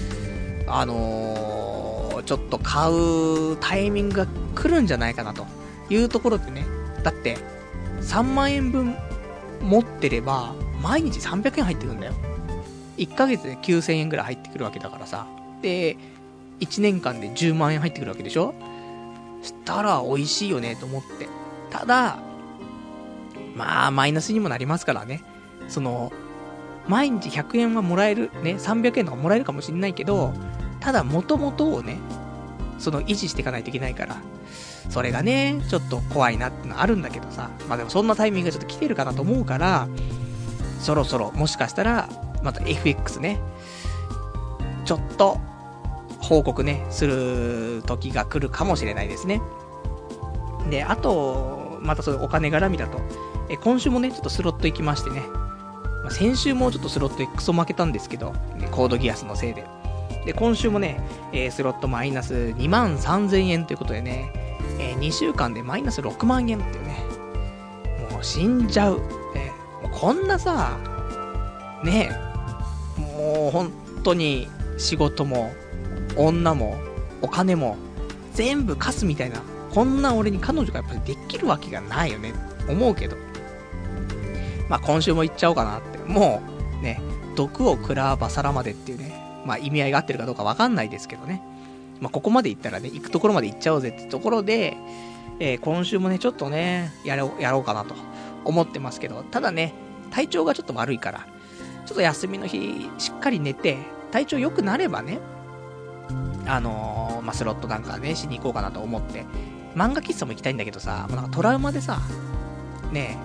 ちょっと買うタイミングが来るんじゃないかなというところでね、だって、3万円分持ってれば、毎日300円入ってくるんだよ。1ヶ月で9000円ぐらい入ってくるわけだからさ。で、1年間で10万円入ってくるわけでしょ？したら美味しいよねと思って。ただ、まあ、マイナスにもなりますからね。その、毎日100円はもらえる、ね、300円とかもらえるかもしれないけど、ただ元々をね、その維持していかないといけないから、それがね、ちょっと怖いなってのあるんだけどさ。まあでもそんなタイミングがちょっと来てるかなと思うから、そろそろもしかしたら、また FX ね、ちょっと報告ね、する時が来るかもしれないですね。で、あと、またそういうお金絡みだと、今週もね、ちょっとスロット行きましてね、まあ、先週もちょっとスロットクソ負けたんですけど、ね、コードギアスのせいで。で、今週もね、スロットマイナス23,000円ということでね、2週間でマイナス6万円っていうね、もう死んじゃう。もうこんなさ、ねえ、もう本当に仕事も女もお金も全部貸すみたいな、こんな俺に彼女がやっぱりできるわけがないよね思うけど、まあ今週も行っちゃおうかなって。もうね、毒を食らわばさらまでっていうね、まあ意味合いが合ってるかどうかわかんないですけどね。 まあ、ここまで行ったらね、行くところまで行っちゃおうぜってところで、今週もね、ちょっとね、やろうかなと思ってますけど、ただね、体調がちょっと悪いから、ちょっと休みの日、しっかり寝て、体調良くなればね、まあ、スロットなんかね、しに行こうかなと思って、漫画喫茶も行きたいんだけどさ、なんかトラウマでさ、ね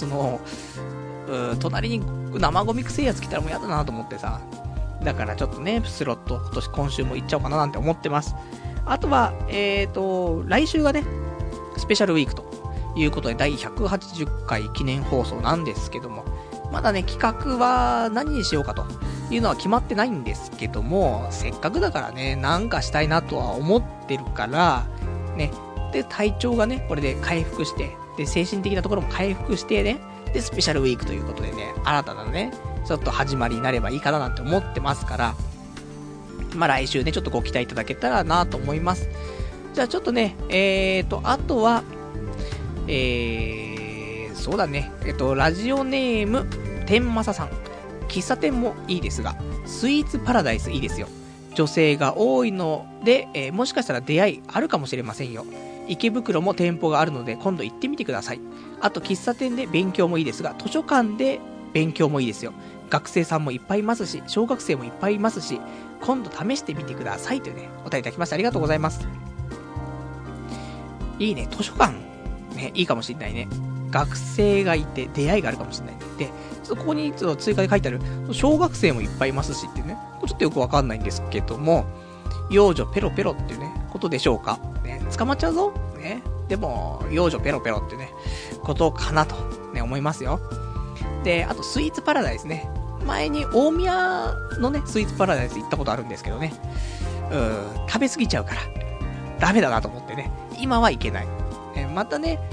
隣に生ゴミくせえやつ来たらもうやだなと思ってさ、だからちょっとね、スロット、今週も行っちゃおうかななんて思ってます。あとは、来週がね、スペシャルウィークということで、第180回記念放送なんですけども、まだね、企画は何にしようかというのは決まってないんですけども、せっかくだからね、なんかしたいなとは思ってるから、ね、で、体調がね、これで回復して、で、精神的なところも回復してね、で、スペシャルウィークということでね、新たなね、ちょっと始まりになればいいかななんて思ってますから、まあ来週ね、ちょっとご期待いただけたらなと思います。じゃあちょっとね、あとは、そうだね、ラジオネーム、天正さん。喫茶店もいいですが、スイーツパラダイスいいですよ。女性が多いので、もしかしたら出会いあるかもしれませんよ。池袋も店舗があるので今度行ってみてください。あと喫茶店で勉強もいいですが、図書館で勉強もいいですよ。学生さんもいっぱいいますし、小学生もいっぱいいますし、今度試してみてくださいというね、お便りいただきましてありがとうございます。いいね、図書館ね、いいかもしれないね。学生がいて出会いがあるかもしれないね。で、ちょっとここにちょっと追加で書いてある、小学生もいっぱいいますしっていうね、ちょっとよくわかんないんですけども、幼女ペロペロっていうね、ことでしょうか。ね、捕まっちゃうぞ。ね。でも、幼女ペロペロってね、ことかなと、ね、思いますよ。で、あとスイーツパラダイスね。前に大宮のね、スイーツパラダイス行ったことあるんですけどね。食べ過ぎちゃうから、ダメだなと思ってね、今はいけない。またね、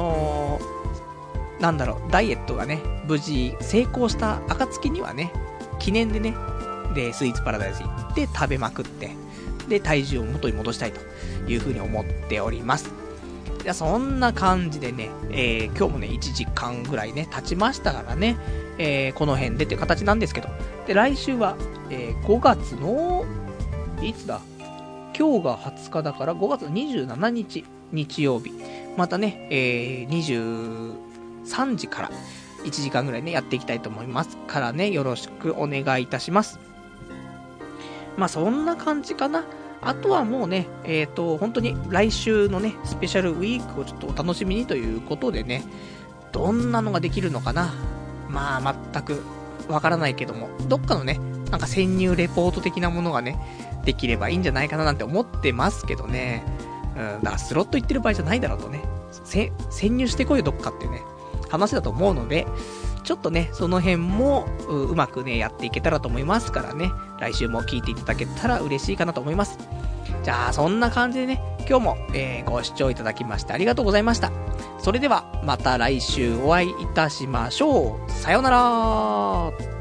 なんだろう、ダイエットがね、無事成功した暁にはね、記念でね、で、スイーツパラダイス行って食べまくって、で、体重を元に戻したいというふうに思っております。じゃあそんな感じでね、今日もね、1時間ぐらいね、経ちましたからね、この辺でっていう形なんですけど、で、来週は、5月の、いつだ今日が20日だから5月の27日、日曜日。またね、23時から1時間ぐらいね、やっていきたいと思いますからね、よろしくお願いいたします。まあそんな感じかな。あとはもうね、本当に来週のね、スペシャルウィークをちょっとお楽しみにということでね、どんなのができるのかな。まあ全くわからないけども、どっかのね、なんか潜入レポート的なものがね、できればいいんじゃないかななんて思ってますけどね。だからスロット行ってる場合じゃないだろうとね。潜入してこいよどっかってね、話だと思うので、ちょっとね、その辺も うまくね、やっていけたらと思いますからね、来週も聞いていただけたら嬉しいかなと思います。じゃあ、そんな感じでね、今日も、ご視聴いただきましてありがとうございました。それでは、また来週お会いいたしましょう。さようなら。